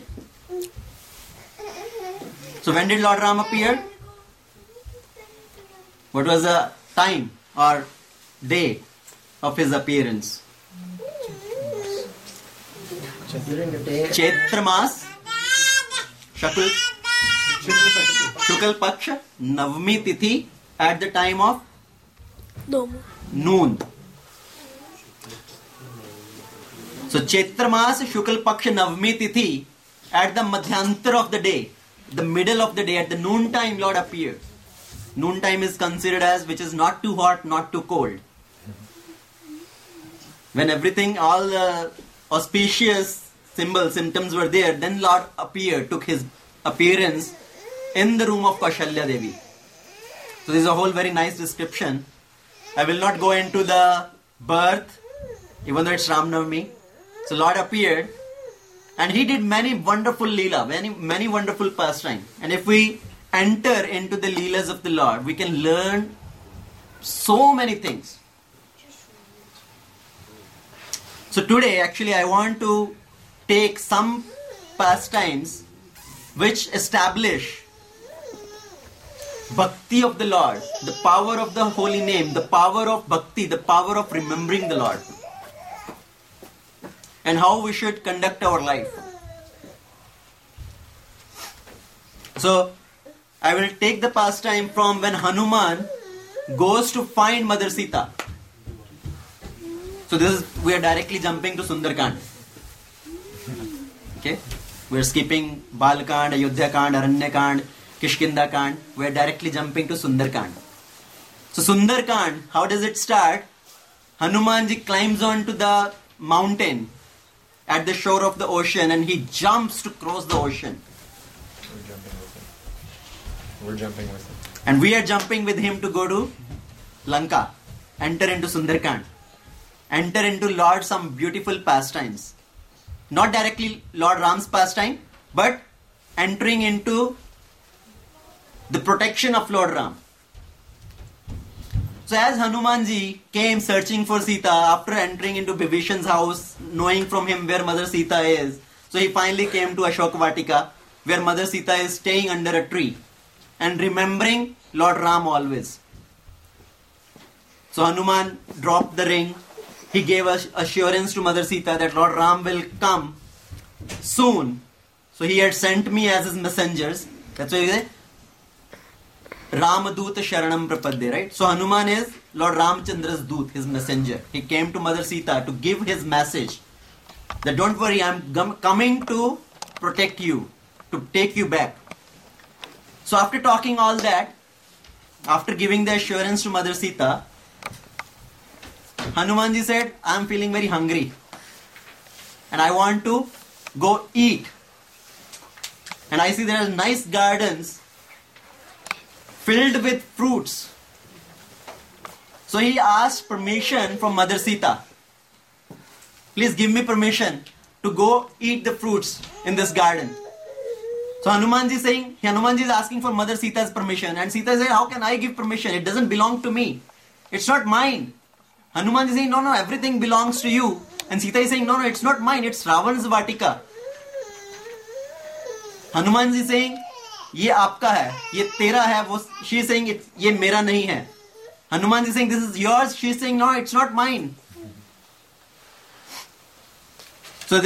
So when did Lord Ram appear? What was the time or day of his appearance? During the day. Chaitra Mas, Shukal Paksha, Navami Tithi, at the time of noon. So Chaitra Mas, Shukal Paksha, Navami Tithi, at the Madhyantar of the day, the middle of the day, at the noon time, Lord appeared. Noon time is considered as which is not too hot, not too cold. When everything, all the auspicious symptoms were there, then Lord appeared, took his appearance in the room of Kaushalya Devi. So this is a whole very nice description. I will not go into the birth, even though it's Ram Navami. So Lord appeared and he did many wonderful Leela, many wonderful pastime. And if we enter into the Leelas of the Lord, we can learn so many things. So today actually I want to take some pastimes which establish bhakti of the Lord, the power of the holy name, the power of bhakti, the power of remembering the Lord, and how we should conduct our life. So I will take the pastime from when Hanuman goes to find Mother Sita. So we are directly jumping to Sundarkand. Okay, we are skipping Balkand, Ayodhya-kand, Aranya-kand, Kishkinda-kand. We are directly jumping to Sundarkand. So Sundarkand, how does it start? Hanumanji climbs onto the mountain at the shore of the ocean and he jumps to cross the ocean. We're jumping with him. And we are jumping with him to go to Lanka. Enter into Sundarkand. Enter into Lord some beautiful pastimes. Not directly Lord Ram's pastime, but entering into the protection of Lord Ram. So as Hanumanji came searching for Sita after entering into Bibhishan's house, knowing from him where Mother Sita is, so he finally came to Ashoka Vatika, where Mother Sita is staying under a tree and remembering Lord Ram always. So Hanuman dropped the ring. He gave assurance to Mother Sita that Lord Ram will come soon. So he had sent me as his messengers. That's why he said, Ramaduta Sharanam Prapadde, right? So Hanuman is Lord Ramchandra's Doot, his messenger. He came to Mother Sita to give his message that don't worry, I'm coming to protect you, to take you back. So after talking all that, after giving the assurance to Mother Sita, Hanumanji said, I'm feeling very hungry and I want to go eat. And I see there are nice gardens filled with fruits. So he asked permission from Mother Sita. Please give me permission to go eat the fruits in this garden. So Hanumanji is asking for Mother Sita's permission, and Sita said, how can I give permission? It doesn't belong to me. It's not mine. Hanumanji is saying, no, everything belongs to you. And Sita is saying, no, it's not mine, it's Ravan's Vatika. Hanumanji is saying, ये आपका है, ये तेरा है. She is saying, ये मेरा नहीं है. Hanumanji is saying, this is yours. She is saying, no, it's not mine. So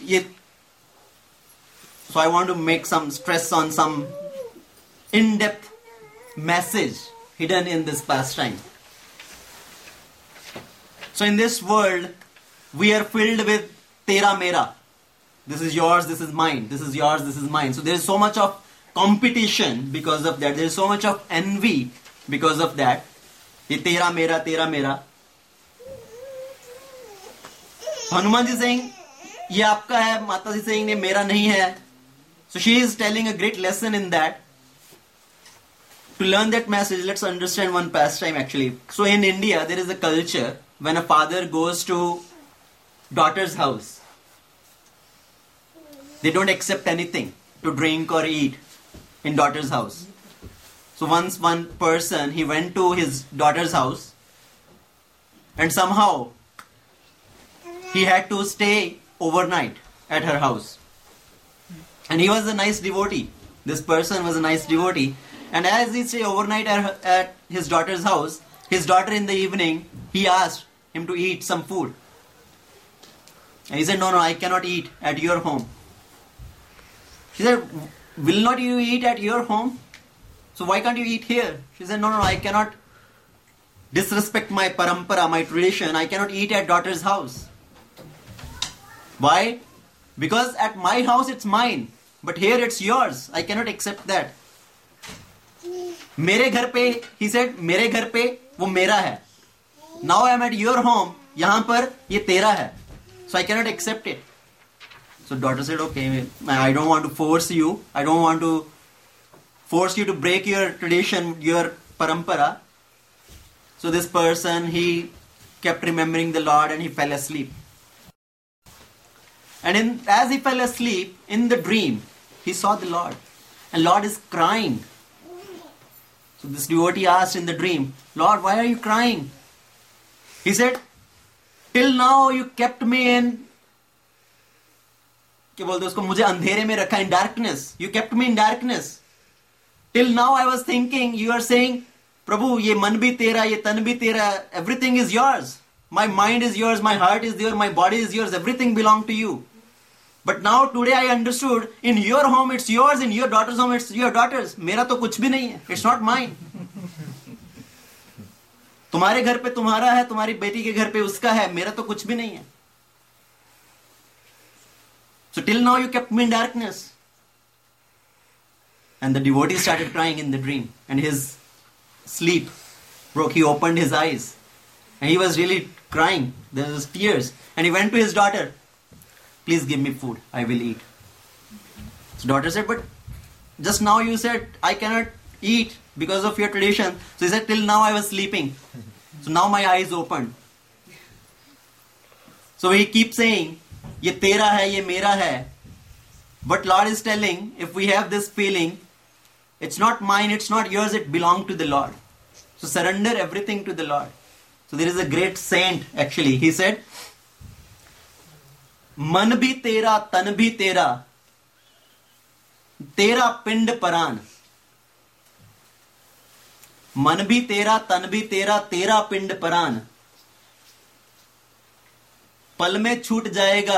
I want to make some stress on some in-depth message hidden in this pastime. So in this world, we are filled with tera mera. This is yours, this is mine. This is yours, this is mine. So there is so much of competition because of that. There is so much of envy because of that. Ye tera mera, tera mera. Hanuman ji saying, ye aapka hai. Mata ji saying, ye mera nahi hai. So she is telling a great lesson in that. To learn that message, let's understand one pastime actually. So in India, there is a culture when a father goes to daughter's house. They don't accept anything to drink or eat in daughter's house. So once one person, he went to his daughter's house and somehow he had to stay overnight at her house. And he was a nice devotee. This person was a nice devotee. And as he stayed overnight at his daughter's house, his daughter in the evening, he asked him to eat some food. And he said, no, I cannot eat at your home. She said, will not you eat at your home? So why can't you eat here? She said, no, I cannot disrespect my parampara, my tradition. I cannot eat at daughter's house. Why? Because at my house it's mine, but here it's yours. I cannot accept that. मेरे घर पे, he said, मेरे घर पे वो मेरा है. Now I am at your home. यहाँ पर ये तेरा है. So I cannot accept it. So daughter said, okay, I don't want to force you. I don't want to force you to break your tradition, your parampara. So this person, he kept remembering the Lord and he fell asleep. And as he fell asleep, in the dream, he saw the Lord. And Lord is crying. So this devotee asked in the dream, Lord, why are you crying? He said, till now you kept me in, क्या बोलते उसको, मुझे अंधेरे में रखा, in darkness. You kept me in darkness. Till now I was thinking, you are saying, Prabhu, ये मन भी तेरा, ये तन भी तेरा, everything is yours. My mind is yours, my heart is yours, my body is yours, everything belongs to you. But now today I understood, in your home it's yours, in your daughter's home it's your daughter's. मेरा तो कुछ भी नहीं है. It's not mine. तुम्हारे घर पे तुम्हारा है, तुम्हारी बेटी के घर पे उसका है, मेरा तो कुछ भी नहीं है. So till now you kept me in darkness. And the devotee started crying in the dream. And his sleep broke. He opened his eyes. And he was really crying. There was tears. And he went to his daughter. Please give me food. I will eat. So daughter said, but just now you said I cannot eat because of your tradition. So he said, till now I was sleeping. So now my eyes opened. So he keeps saying, ये तेरा है, ये मेरा है. But Lord is telling, if we have this feeling, it's not mine, it's not yours, it belongs to the Lord. So surrender everything to the Lord. So there is a great saint actually. He said, मन भी तेरा, तन भी तेरा, तेरा पिंड परान. मन भी तेरा, तन भी तेरा, तेरा पिंड परान. पल में छूट जाएगा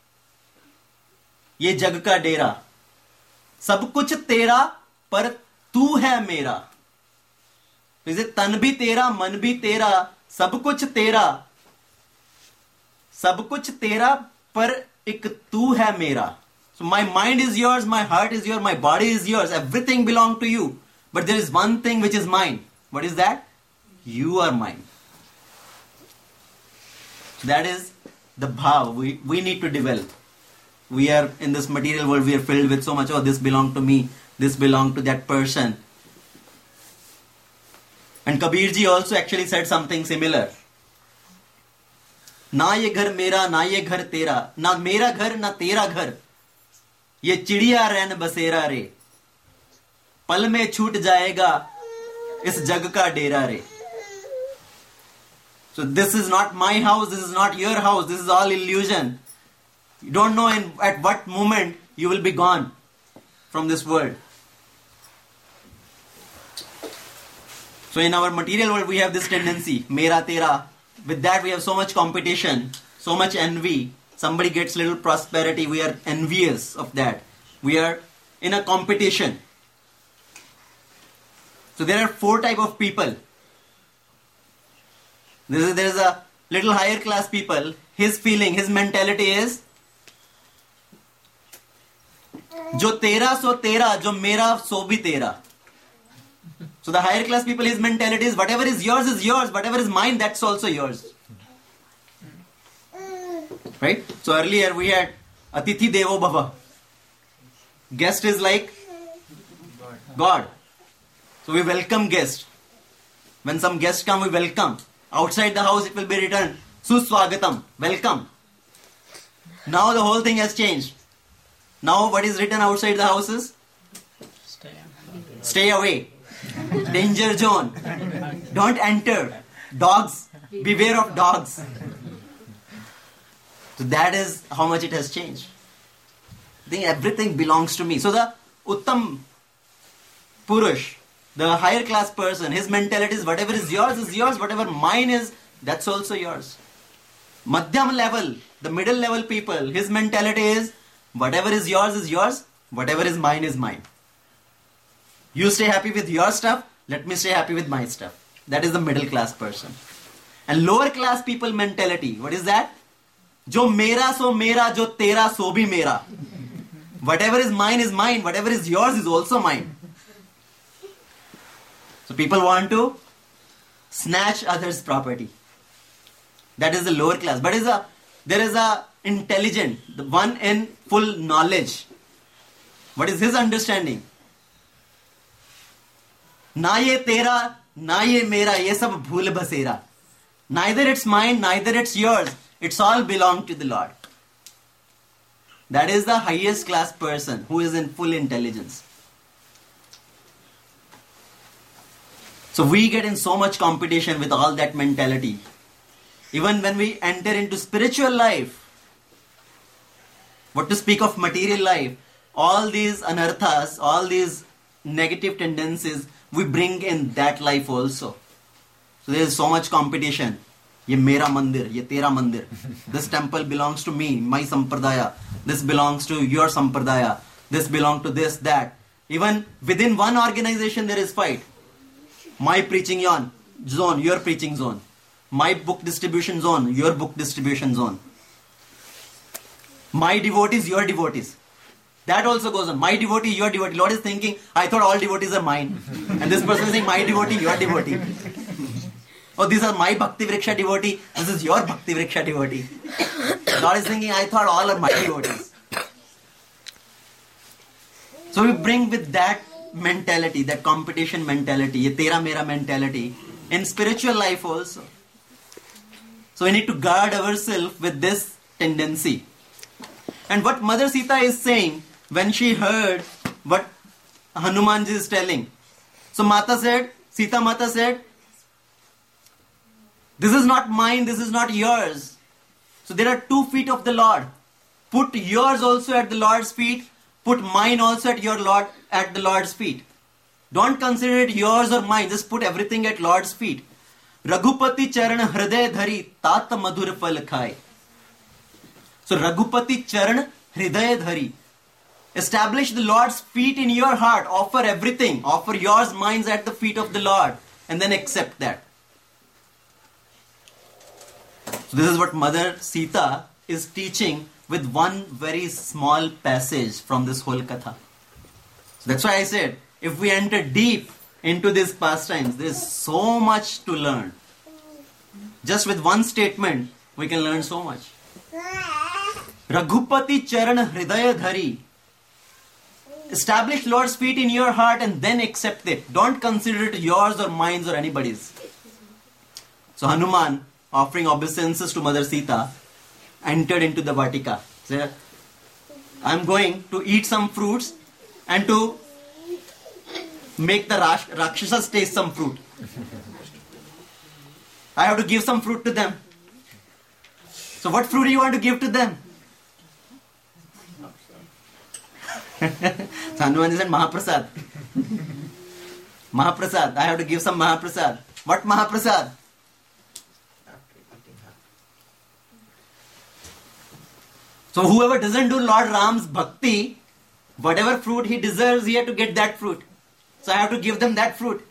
ये जग का डेरा. सब कुछ तेरा पर तू है मेरा. जैसे तन भी तेरा, मन भी तेरा, सब कुछ तेरा, सब कुछ तेरा, पर एक तू है मेरा. So my mind is yours, my heart is yours, my body is yours, everything belongs to you. But there is one thing which is mine. What is that? You are mine. That is the bhav we need to develop. We are in this material world, we are filled with so much, oh, this belongs to me, this belongs to that person. And Kabir ji also actually said something similar. ना ये घर मेरा, ना ये घर तेरा, ना मेरा घर, ना तेरा घर. ये चिड़िया रैन बसेरा रे, पल में छूट जाएगा इस जग का डेरा रे. So this is not my house, this is not your house, this is all illusion. You don't know at what moment you will be gone from this world. So in our material world we have this tendency, mera tera. With that we have so much competition, so much envy. Somebody gets little prosperity, we are envious of that. We are in a competition. So there are 4 types of people. There is a little higher class people. His feeling, his mentality is, जो तेरा सो तेरा, जो मेरा सो भी तेरा. So the higher class people, his mentality is, whatever is yours, whatever is mine, that's also yours. Right? So earlier we had Atithi Devo Bhava. Guest is like God. So we welcome guests. When some guests come, we welcome. Outside the house it will be written, Suswagatam, welcome. Now the whole thing has changed. Now what is written outside the house is? Stay away. Danger zone. Don't enter. Dogs. Beware of dogs. So that is how much it has changed. I think everything belongs to me. So the Uttam Purush, the higher class person, his mentality is whatever is yours, whatever mine is, that's also yours. Madhyam level, the middle level people, his mentality is whatever is yours, whatever is mine. You stay happy with your stuff, let me stay happy with my stuff. That is the middle class person. And lower class people mentality, what is that? Jo mera so mera, jo tera so bhi mera. Whatever is mine, whatever is yours is also mine. So people want to snatch others' property. That is the lower class. But there is a intelligent, the one in full knowledge. What is his understanding? Na ye tera, na ye mera, ye sab bhool bhasera. Neither it's mine, neither it's yours. It's all belong to the Lord. That is the highest class person who is in full intelligence. So we get in so much competition with all that mentality. Even when we enter into spiritual life, what to speak of material life, all these anarthas, all these negative tendencies, we bring in that life also. So there is so much competition. Ye mera mandir, ye tera mandir. This temple belongs to me, my sampradaya. This belongs to your sampradaya. This belongs to this, that. Even within one organization there is fight. My preaching zone, your preaching zone. My book distribution zone, your book distribution zone. My devotees, your devotees. That also goes on. My devotee, your devotee. Lord is thinking, I thought all devotees are mine. And this person is saying, my devotee, your devotee. Oh, these are my Bhakti Vriksha devotee. This is your Bhakti Vriksha devotee. Lord is thinking, I thought all are my devotees. So we bring with that mentality, that competition mentality, ye tera mera mentality, in spiritual life also. So we need to guard ourselves with this tendency. And what Mother Sita is saying, when she heard what Hanumanji is telling. So Sita Mata said, this is not mine, this is not yours. So there are 2 feet of the Lord. Put yours also at the Lord's feet. Put mine also at the Lord's feet. Don't consider it yours or mine. Just put everything at Lord's feet. Raghupati charan hriday dhari tat madhur phal khai. So Raghupati charan hriday dhari. Establish the Lord's feet in your heart. Offer everything. Offer yours, mine at the feet of the Lord. And then accept that. So this is what Mother Sita is teaching with one very small passage from this whole katha. So that's why I said, if we enter deep into these pastimes, there is so much to learn. Just with one statement, we can learn so much. Raghupati charan hridaya dhari. Establish Lord's feet in your heart and then accept it. Don't consider it yours or mine or anybody's. So Hanuman, offering obeisances to Mother Sita, entered into the Vatika. So I'm going to eat some fruits and to make the Rakshasas taste some fruit. I have to give some fruit to them. So what fruit do you want to give to them? So Hanuman said, Mahaprasad. Mahaprasad. I have to give some Mahaprasad. What Mahaprasad? So whoever doesn't do Lord Ram's bhakti, whatever fruit he deserves, he has to get that fruit. So I have to give them that fruit.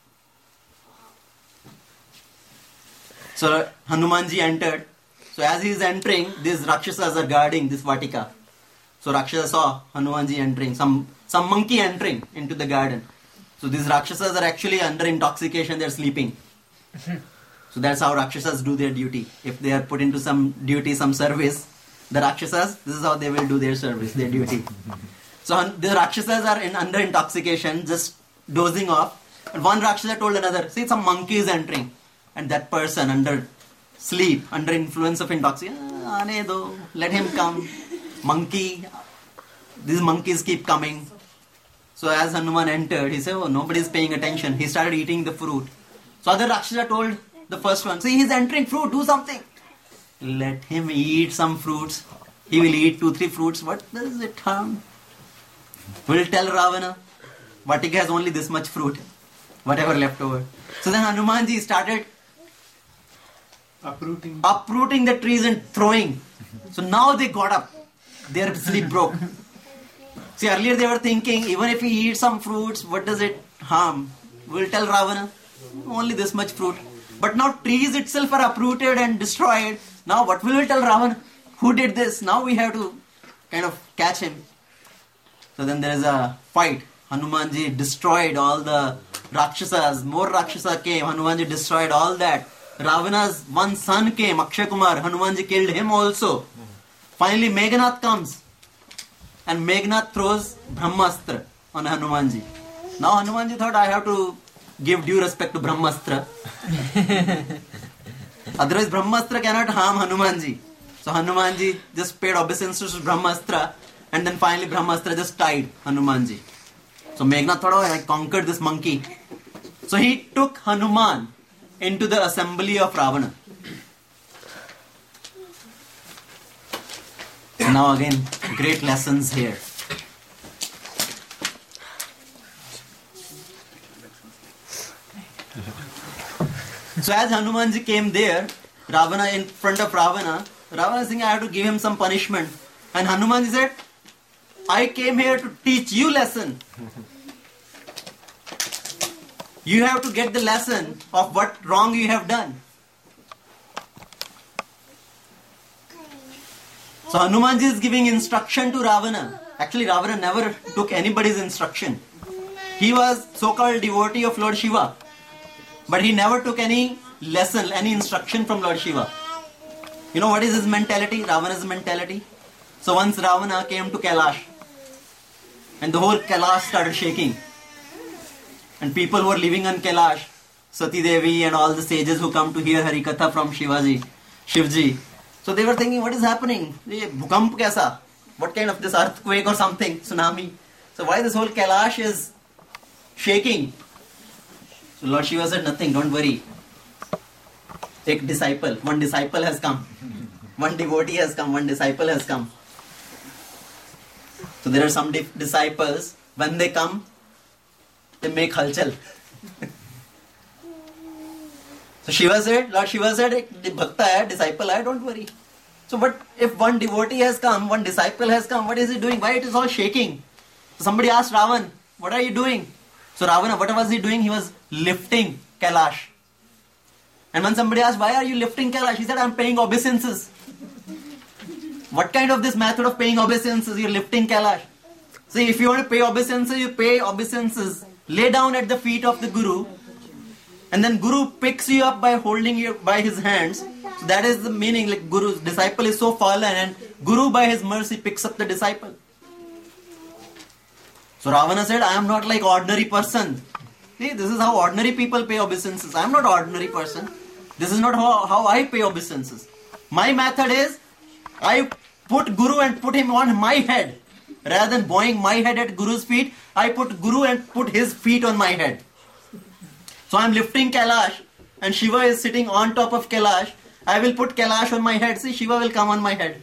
So Hanumanji entered. So as he is entering, these Rakshasas are guarding this Vatika. So Rakshasa saw Hanumanji entering, some monkey entering into the garden. So these Rakshasas are actually under intoxication, they are sleeping. So that's how Rakshasas do their duty. If they are put into some duty, some service, the Rakshasas, this is how they will do their service, their duty. So the Rakshasas are under intoxication, just dozing off. And one Rakshasa told another, see, some monkey is entering. And that person under sleep, under influence of intoxication, let him come. Monkey, these monkeys keep coming. So as Hanuman entered, he said, oh, nobody is paying attention. He started eating the fruit. So other Rakshasa told the first one, see, he's entering fruit, do something. Let him eat some fruits. He will eat 2-3 fruits. What does it harm? We'll tell Ravana, Vatika has only this much fruit, whatever left over. So then Hanumanji started uprooting the trees and throwing. So now they got up. Their sleep broke. See, earlier they were thinking, even if we eat some fruits, what does it harm? We'll tell Ravana, only this much fruit. But now trees itself are uprooted and destroyed. Now what will we tell Ravana? Who did this? Now we have to kind of catch him. So then there is a fight. Hanumanji destroyed all the Rakshasas. More Rakshasa came. Hanumanji destroyed all that. Ravana's one son came, Akshay Kumar. Hanumanji killed him also. Finally Meghnath comes. And Meghnath throws Brahmastra on Hanumanji. Now Hanumanji thought, I have to give due respect to Brahmastra. Otherwise Brahmastra cannot harm Hanumanji. So Hanumanji just paid obeisances to Brahmastra. And then finally Brahmastra just tied Hanumanji. So Meghnath thought, oh, I conquered this monkey. So he took Hanuman into the assembly of Ravana. Now again, great lessons here. So as Hanumanji came there, Ravana in front of Ravana is saying, I have to give him some punishment. And Hanumanji said, I came here to teach you lesson. You have to get the lesson of what wrong you have done. So Hanumanji is giving instruction to Ravana. Actually Ravana never took anybody's instruction. He was so-called devotee of Lord Shiva. But he never took any lesson, any instruction from Lord Shiva. You know what is his mentality? Ravana's mentality? So once Ravana came to Kailash. And the whole Kailash started shaking. And people were living on Kailash. Sati Devi and all the sages who come to hear Harikatha from Shivji. So they were thinking, what is happening? Bhukamp kaisa? What kind of this earthquake or something? Tsunami? So why this whole Kailash is shaking? So Lord Shiva said, nothing, don't worry. Take disciple. One disciple has come. One devotee has come. One disciple has come. So there are some disciples, when they come, they make halchal. So Lord Shiva said, Bhakta hai, disciple hai, don't worry. So but if one devotee has come, one disciple has come, what is he doing? Why it is all shaking? So somebody asked Ravan, what are you doing? So Ravana, what was he doing? He was lifting Kailash. And when somebody asked, why are you lifting Kailash? He said, I am paying obeisances. What kind of this method of paying obeisances? You are lifting Kailash. See, if you want to pay obeisances, you pay obeisances. Lay down at the feet of the Guru. And then Guru picks you up by holding you by his hands. So that is the meaning, like Guru's disciple is so fallen and Guru by his mercy picks up the disciple. So Ravana said, I am not like ordinary person. See, this is how ordinary people pay obeisances. I am not ordinary person. This is not how I pay obeisances. My method is, I put Guru and put him on my head. Rather than bowing my head at Guru's feet, I put Guru and put his feet on my head. So I'm lifting Kailash and Shiva is sitting on top of Kailash. I will put Kailash on my head. See, Shiva will come on my head.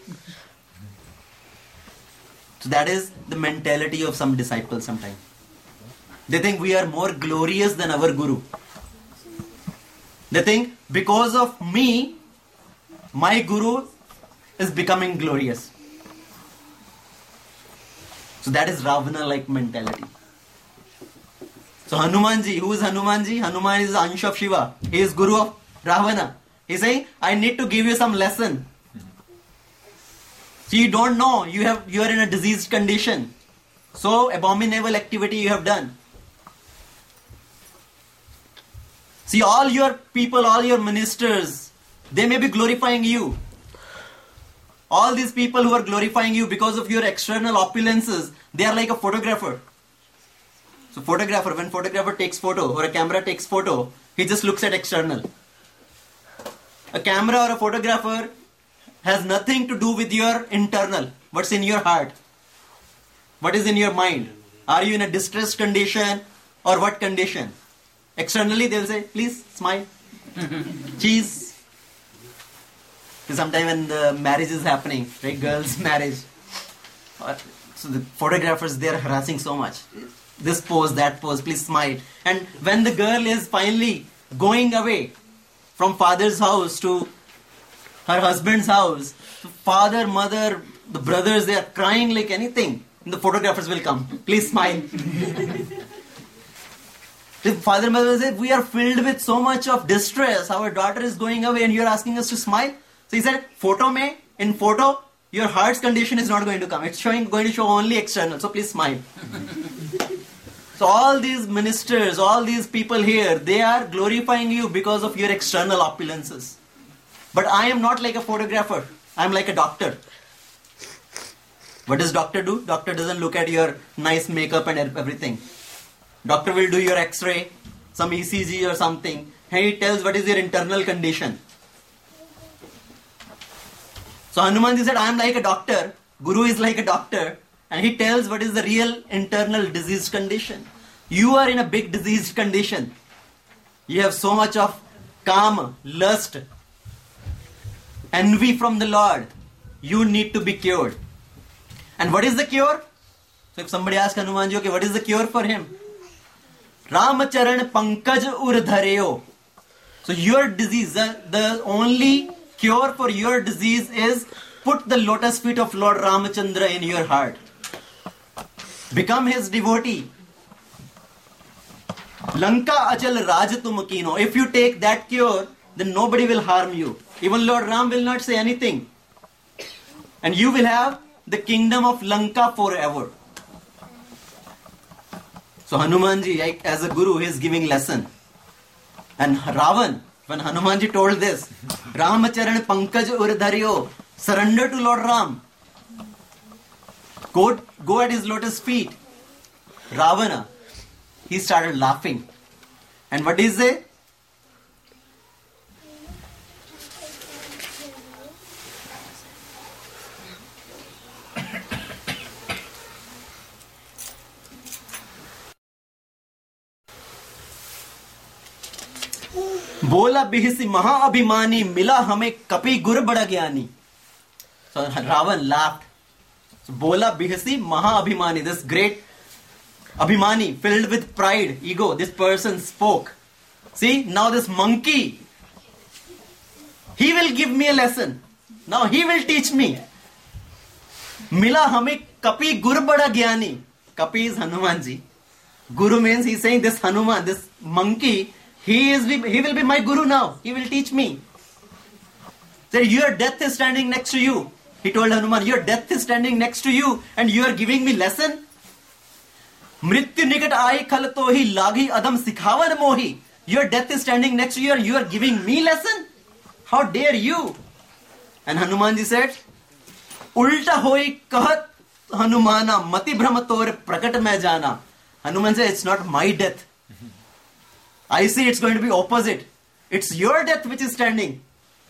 So that is the mentality of some disciples sometimes. They think we are more glorious than our Guru. They think because of me, my Guru is becoming glorious. So that is Ravana-like mentality. So Hanumanji, who is Hanumanji? Hanuman is the Ansh of Shiva. He is Guru of Ravana. He is saying, I need to give you some lesson. So you don't know, you are in a diseased condition. So abominable activity you have done. See, all your people, all your ministers, they may be glorifying you. All these people who are glorifying you because of your external opulences, they are like a photographer. So when photographer takes photo or a camera takes photo, he just looks at external. A camera or a photographer has nothing to do with your internal. What's in your heart? What is in your mind? Are you in a distressed condition or what condition? Externally they will say, please smile. Cheese. Sometimes when the marriage is happening, right, girls' marriage, so the photographers, they are harassing so much. This pose, that pose, please smile. And when the girl is finally going away from father's house to her husband's house, the father, mother, the brothers, they are crying like anything. And the photographers will come. Please smile. The father and mother will say, we are filled with so much of distress. Our daughter is going away and you are asking us to smile. So he said, in photo, your heart's condition is not going to come. It's going to show only external. So please smile. So all these ministers, all these people here, they are glorifying you because of your external opulences. But I am not like a photographer. I am like a doctor. What does doctor do? Doctor doesn't look at your nice makeup and everything. Doctor will do your X-ray, some ECG or something, and he tells what is your internal condition. So Hanumanji said, I am like a doctor. Guru is like a doctor. And he tells what is the real internal diseased condition. You are in a big diseased condition. You have so much of kama, lust, envy from the Lord. You need to be cured. And what is the cure? So if somebody asks Hanumanji, okay, what is the cure for him? Ramacharan pankaj urdhareo. So your disease, the only cure for your disease is put the lotus feet of Lord Ramachandra in your heart. Become his devotee. Lanka achal raj tum kino. If you take that cure, then nobody will harm you. Even Lord Ram will not say anything. And you will have the kingdom of Lanka forever. So Hanumanji, as a guru, he is giving lesson. And Ravan, when Hanumanji told this, Ramacharan pankaj urdharyo, surrender to Lord Ram. Go at his lotus feet. Ravana, he started laughing. And what did he say? बोला बिहसी महाअभिमानी मिला हमें कपि गुर बड़ा ज्ञानी. So Ravan laughed. So, बोला बिहसी महाअभिमानी, this great abhimani, filled with pride, ego, this person spoke. See, now this monkey, he will give me a lesson. Now he will teach me. मिला हमें कपि गुर बड़ा ज्ञानी. Kapi is Hanumanji. Guru means he's saying this Hanuman, this monkey, he will be my guru now. He will teach me. So your death is standing next to you. He told Hanuman, your death is standing next to you and you are giving me lesson. Mrityu nikat aayi khal tohi lagi adam sikhavan mohi. Your death is standing next to you and you are giving me lesson. How dare you? And Hanumanji said, Ulta hoi kahat Hanumana mati brahmator prakat mein jana. Hanuman said, it's not my death. I see it's going to be opposite. It's your death which is standing.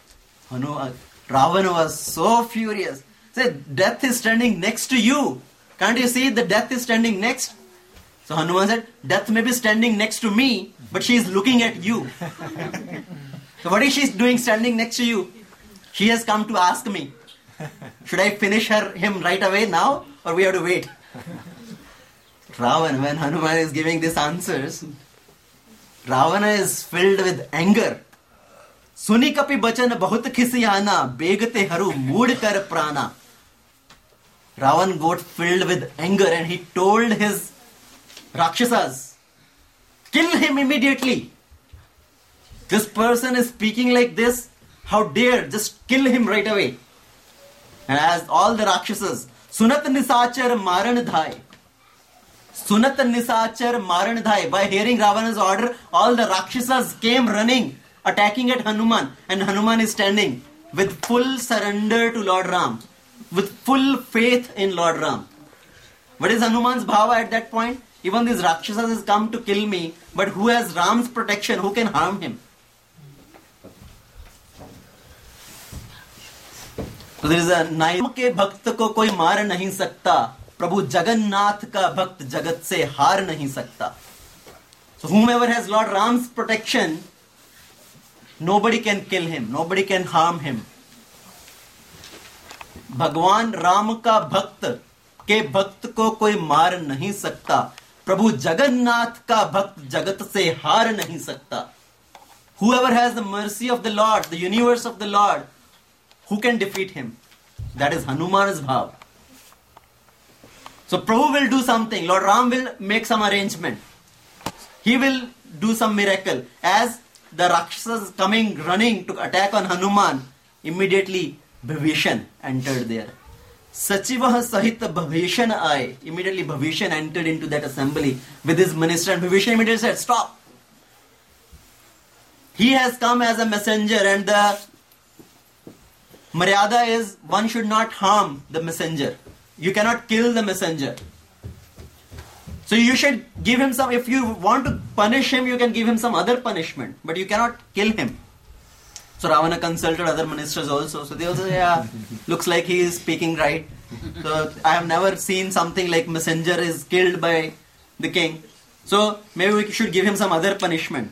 Ravana was so furious. Said, death is standing next to you. Can't you see the death is standing next? So Hanuman said, death may be standing next to me, but she is looking at you. So what is she doing standing next to you? She has come to ask me, should I finish him right away now, or we have to wait? Ravana, when Hanuman is giving these answers, Ravana is filled with anger. Suni kapi bachan bahut khisiyana, begte haru mood kar prana. Ravan got filled with anger and he told his Rakshasas, kill him immediately. This person is speaking like this. How dare, just kill him right away. And as all the Rakshasas, Sunat Nisachar Maran Dhai. Sunat Nisachar Maran Dhai. By hearing Ravana's order, all the Rakshasas came running, attacking at Hanuman. And Hanuman is standing with full surrender to Lord Ram, with full faith in Lord Ram. What is Hanuman's bhava at that point? Even these Rakshasas has come to kill me, but who has Ram's protection? Who can harm him? So there is a nice के भक्त को कोई मार नहीं सकता, प्रभु जगन्नाथ का भक्त जगत से हार नहीं सकता. So whomever has Lord Ram's protection, nobody can kill him, nobody can harm him. भगवान राम का भक्त के भक्त को कोई मार नहीं सकता, प्रभु जगन्नाथ का भक्त जगत से हार नहीं सकता. Whoever has the mercy of the Lord, the universe of the Lord, who can defeat him? That is Hanuman's bhav. So Prabhu will do something. Lord Ram will make some arrangement. He will do some miracle. As the Rakshasas coming running to attack on Hanuman, immediately Bhibhishan entered there. Sachivah Sahit Bhibhishan aaye. Immediately Bhibhishan entered into that assembly with his minister, and Bhibhishan immediately said, stop. He has come as a messenger, and the Maryada is one should not harm the messenger. You cannot kill the messenger. So you should give him some, if you want to punish him, you can give him some other punishment, but you cannot kill him. So Ravana consulted other ministers also. So they also say, yeah, looks like he is speaking right. So I have never seen something like messenger is killed by the king. So maybe we should give him some other punishment.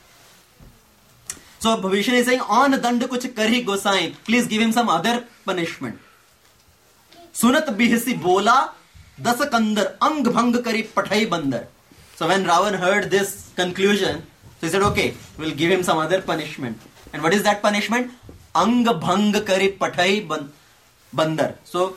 So Bhibhishan is saying, on dand kuch karhi gosai, please give him some other punishment. Sunat bihisi bola, dasa kandar, ang bhang kari pathai bandar. So when Ravan heard this conclusion, so he said, okay, we'll give him some other punishment. And what is that punishment? Ang bhang kari pathai bandar. So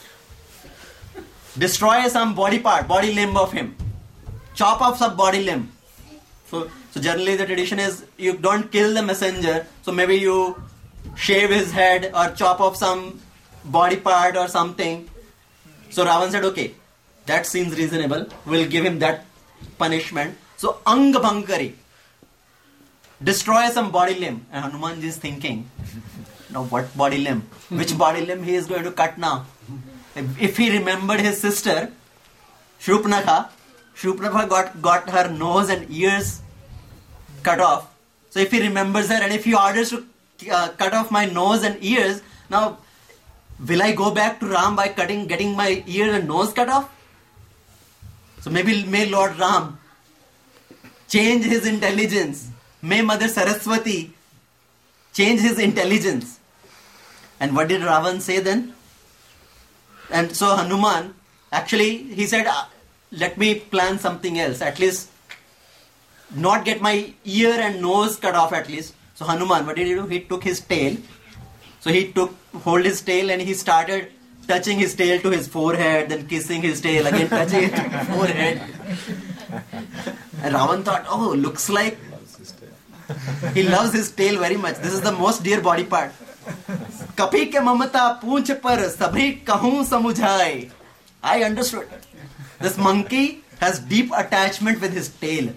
destroy some body part, body limb of him. Chop off some body limb. So generally the tradition is you don't kill the messenger, so maybe you shave his head or chop off some body part or something. So Ravan said, okay, that seems reasonable. We'll give him that punishment. So ang bhankari, destroy some body limb. And Hanuman is thinking, now what body limb? Which body limb he is going to cut now? If he remembered his sister, Shurpanakha got her nose and ears cut off. So if he remembers her and if he orders to cut off my nose and ears, now will I go back to Ram by getting my ears and nose cut off? So maybe may Lord Ram change his intelligence. May Mother Saraswati change his intelligence. And what did Ravan say then? And so Hanuman, actually he said, let me plan something else. At least not get my ear and nose cut off at least. So Hanuman, what did he do? He took his tail. So he hold his tail and he started touching his tail to his forehead, then kissing his tail, again touching it to his forehead. And Ravan thought, oh, looks like he loves his tail very much. This is the most dear body part. Kapi ke mamata poonch par sabhi kahun samujhai. I understood. This monkey has deep attachment with his tail.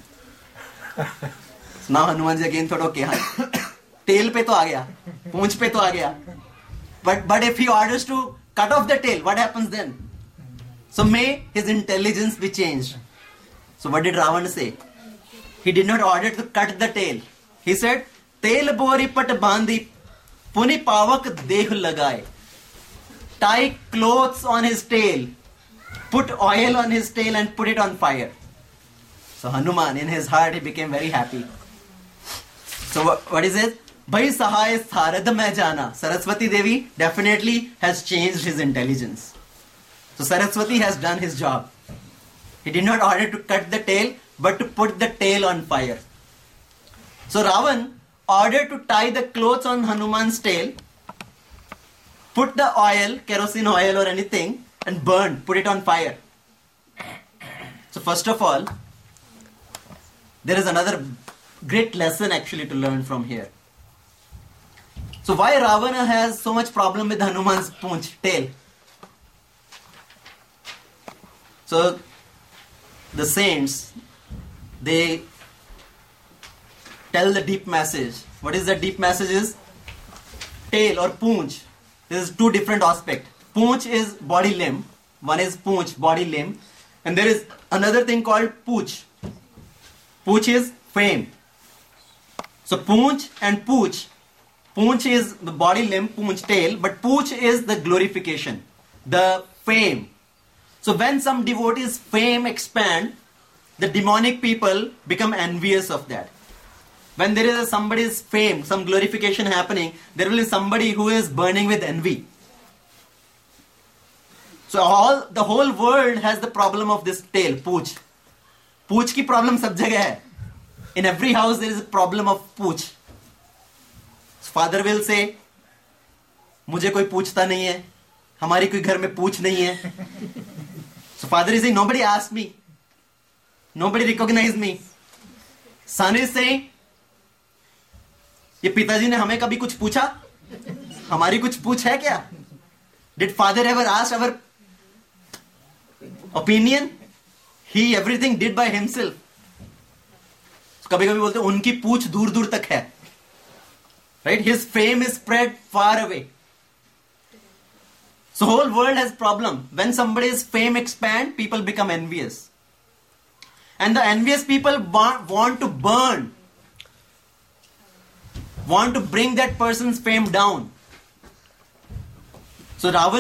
So now Hanumanji again thought, okay, tail pe to aa gaya, poonch pe to aa gaya. But if he orders to cut off the tail, what happens then? So may his intelligence be changed. So what did Ravan say? He did not order to cut the tail. He said, Tel bori pat bandi, puni pavak deh lagaye. Tie clothes on his tail put oil on his tail and put it on fire. So Hanuman, in his heart, he became very happy. So what is it? Bhai Sahai Sarad Mai Jana. Saraswati Devi definitely has changed his intelligence. So Saraswati has done his job. He did not order to cut the tail, but to put the tail on fire. So Ravan ordered to tie the clothes on Hanuman's tail, put the oil, kerosene oil or anything, and burn, put it on fire. So first of all, there is another great lesson actually to learn from here. So why Ravana has so much problem with Hanuman's tail? So the saints, they tell the deep message. What is the deep message is? Tail or poonch. There is two different aspects. Poonch is body limb. One is poonch, body limb. And there is another thing called pooch. Pooch is fame. So poonch and pooch. Poonch is the body limb, poonch tail, but pooch is the glorification, the fame. So when some devotees' fame expand, the demonic people become envious of that. When there is somebody's fame, some glorification happening, there will be somebody who is burning with envy. So the whole world has the problem of this tail, pooch. Pooch ki problem sab jagah hai. In every house there is a problem of pooch. Father will say, मुझे कोई पूछता नहीं है, हमारी कोई घर में पूछ नहीं है. So father is saying, nobody asked me, nobody recognized me. Son is saying, ये पिताजी ने हमें कभी कुछ पूछा? हमारी कुछ पूछ है क्या? Did father ever ask our opinion? He everything did by himself. So कभी कभी बोलते हैं उनकी पूछ दूर दूर तक है. Right? His fame is spread far away. So whole world has problem. When somebody's fame expand, people become envious. And the envious people want to burn. Want to bring that person's fame down. So Ravan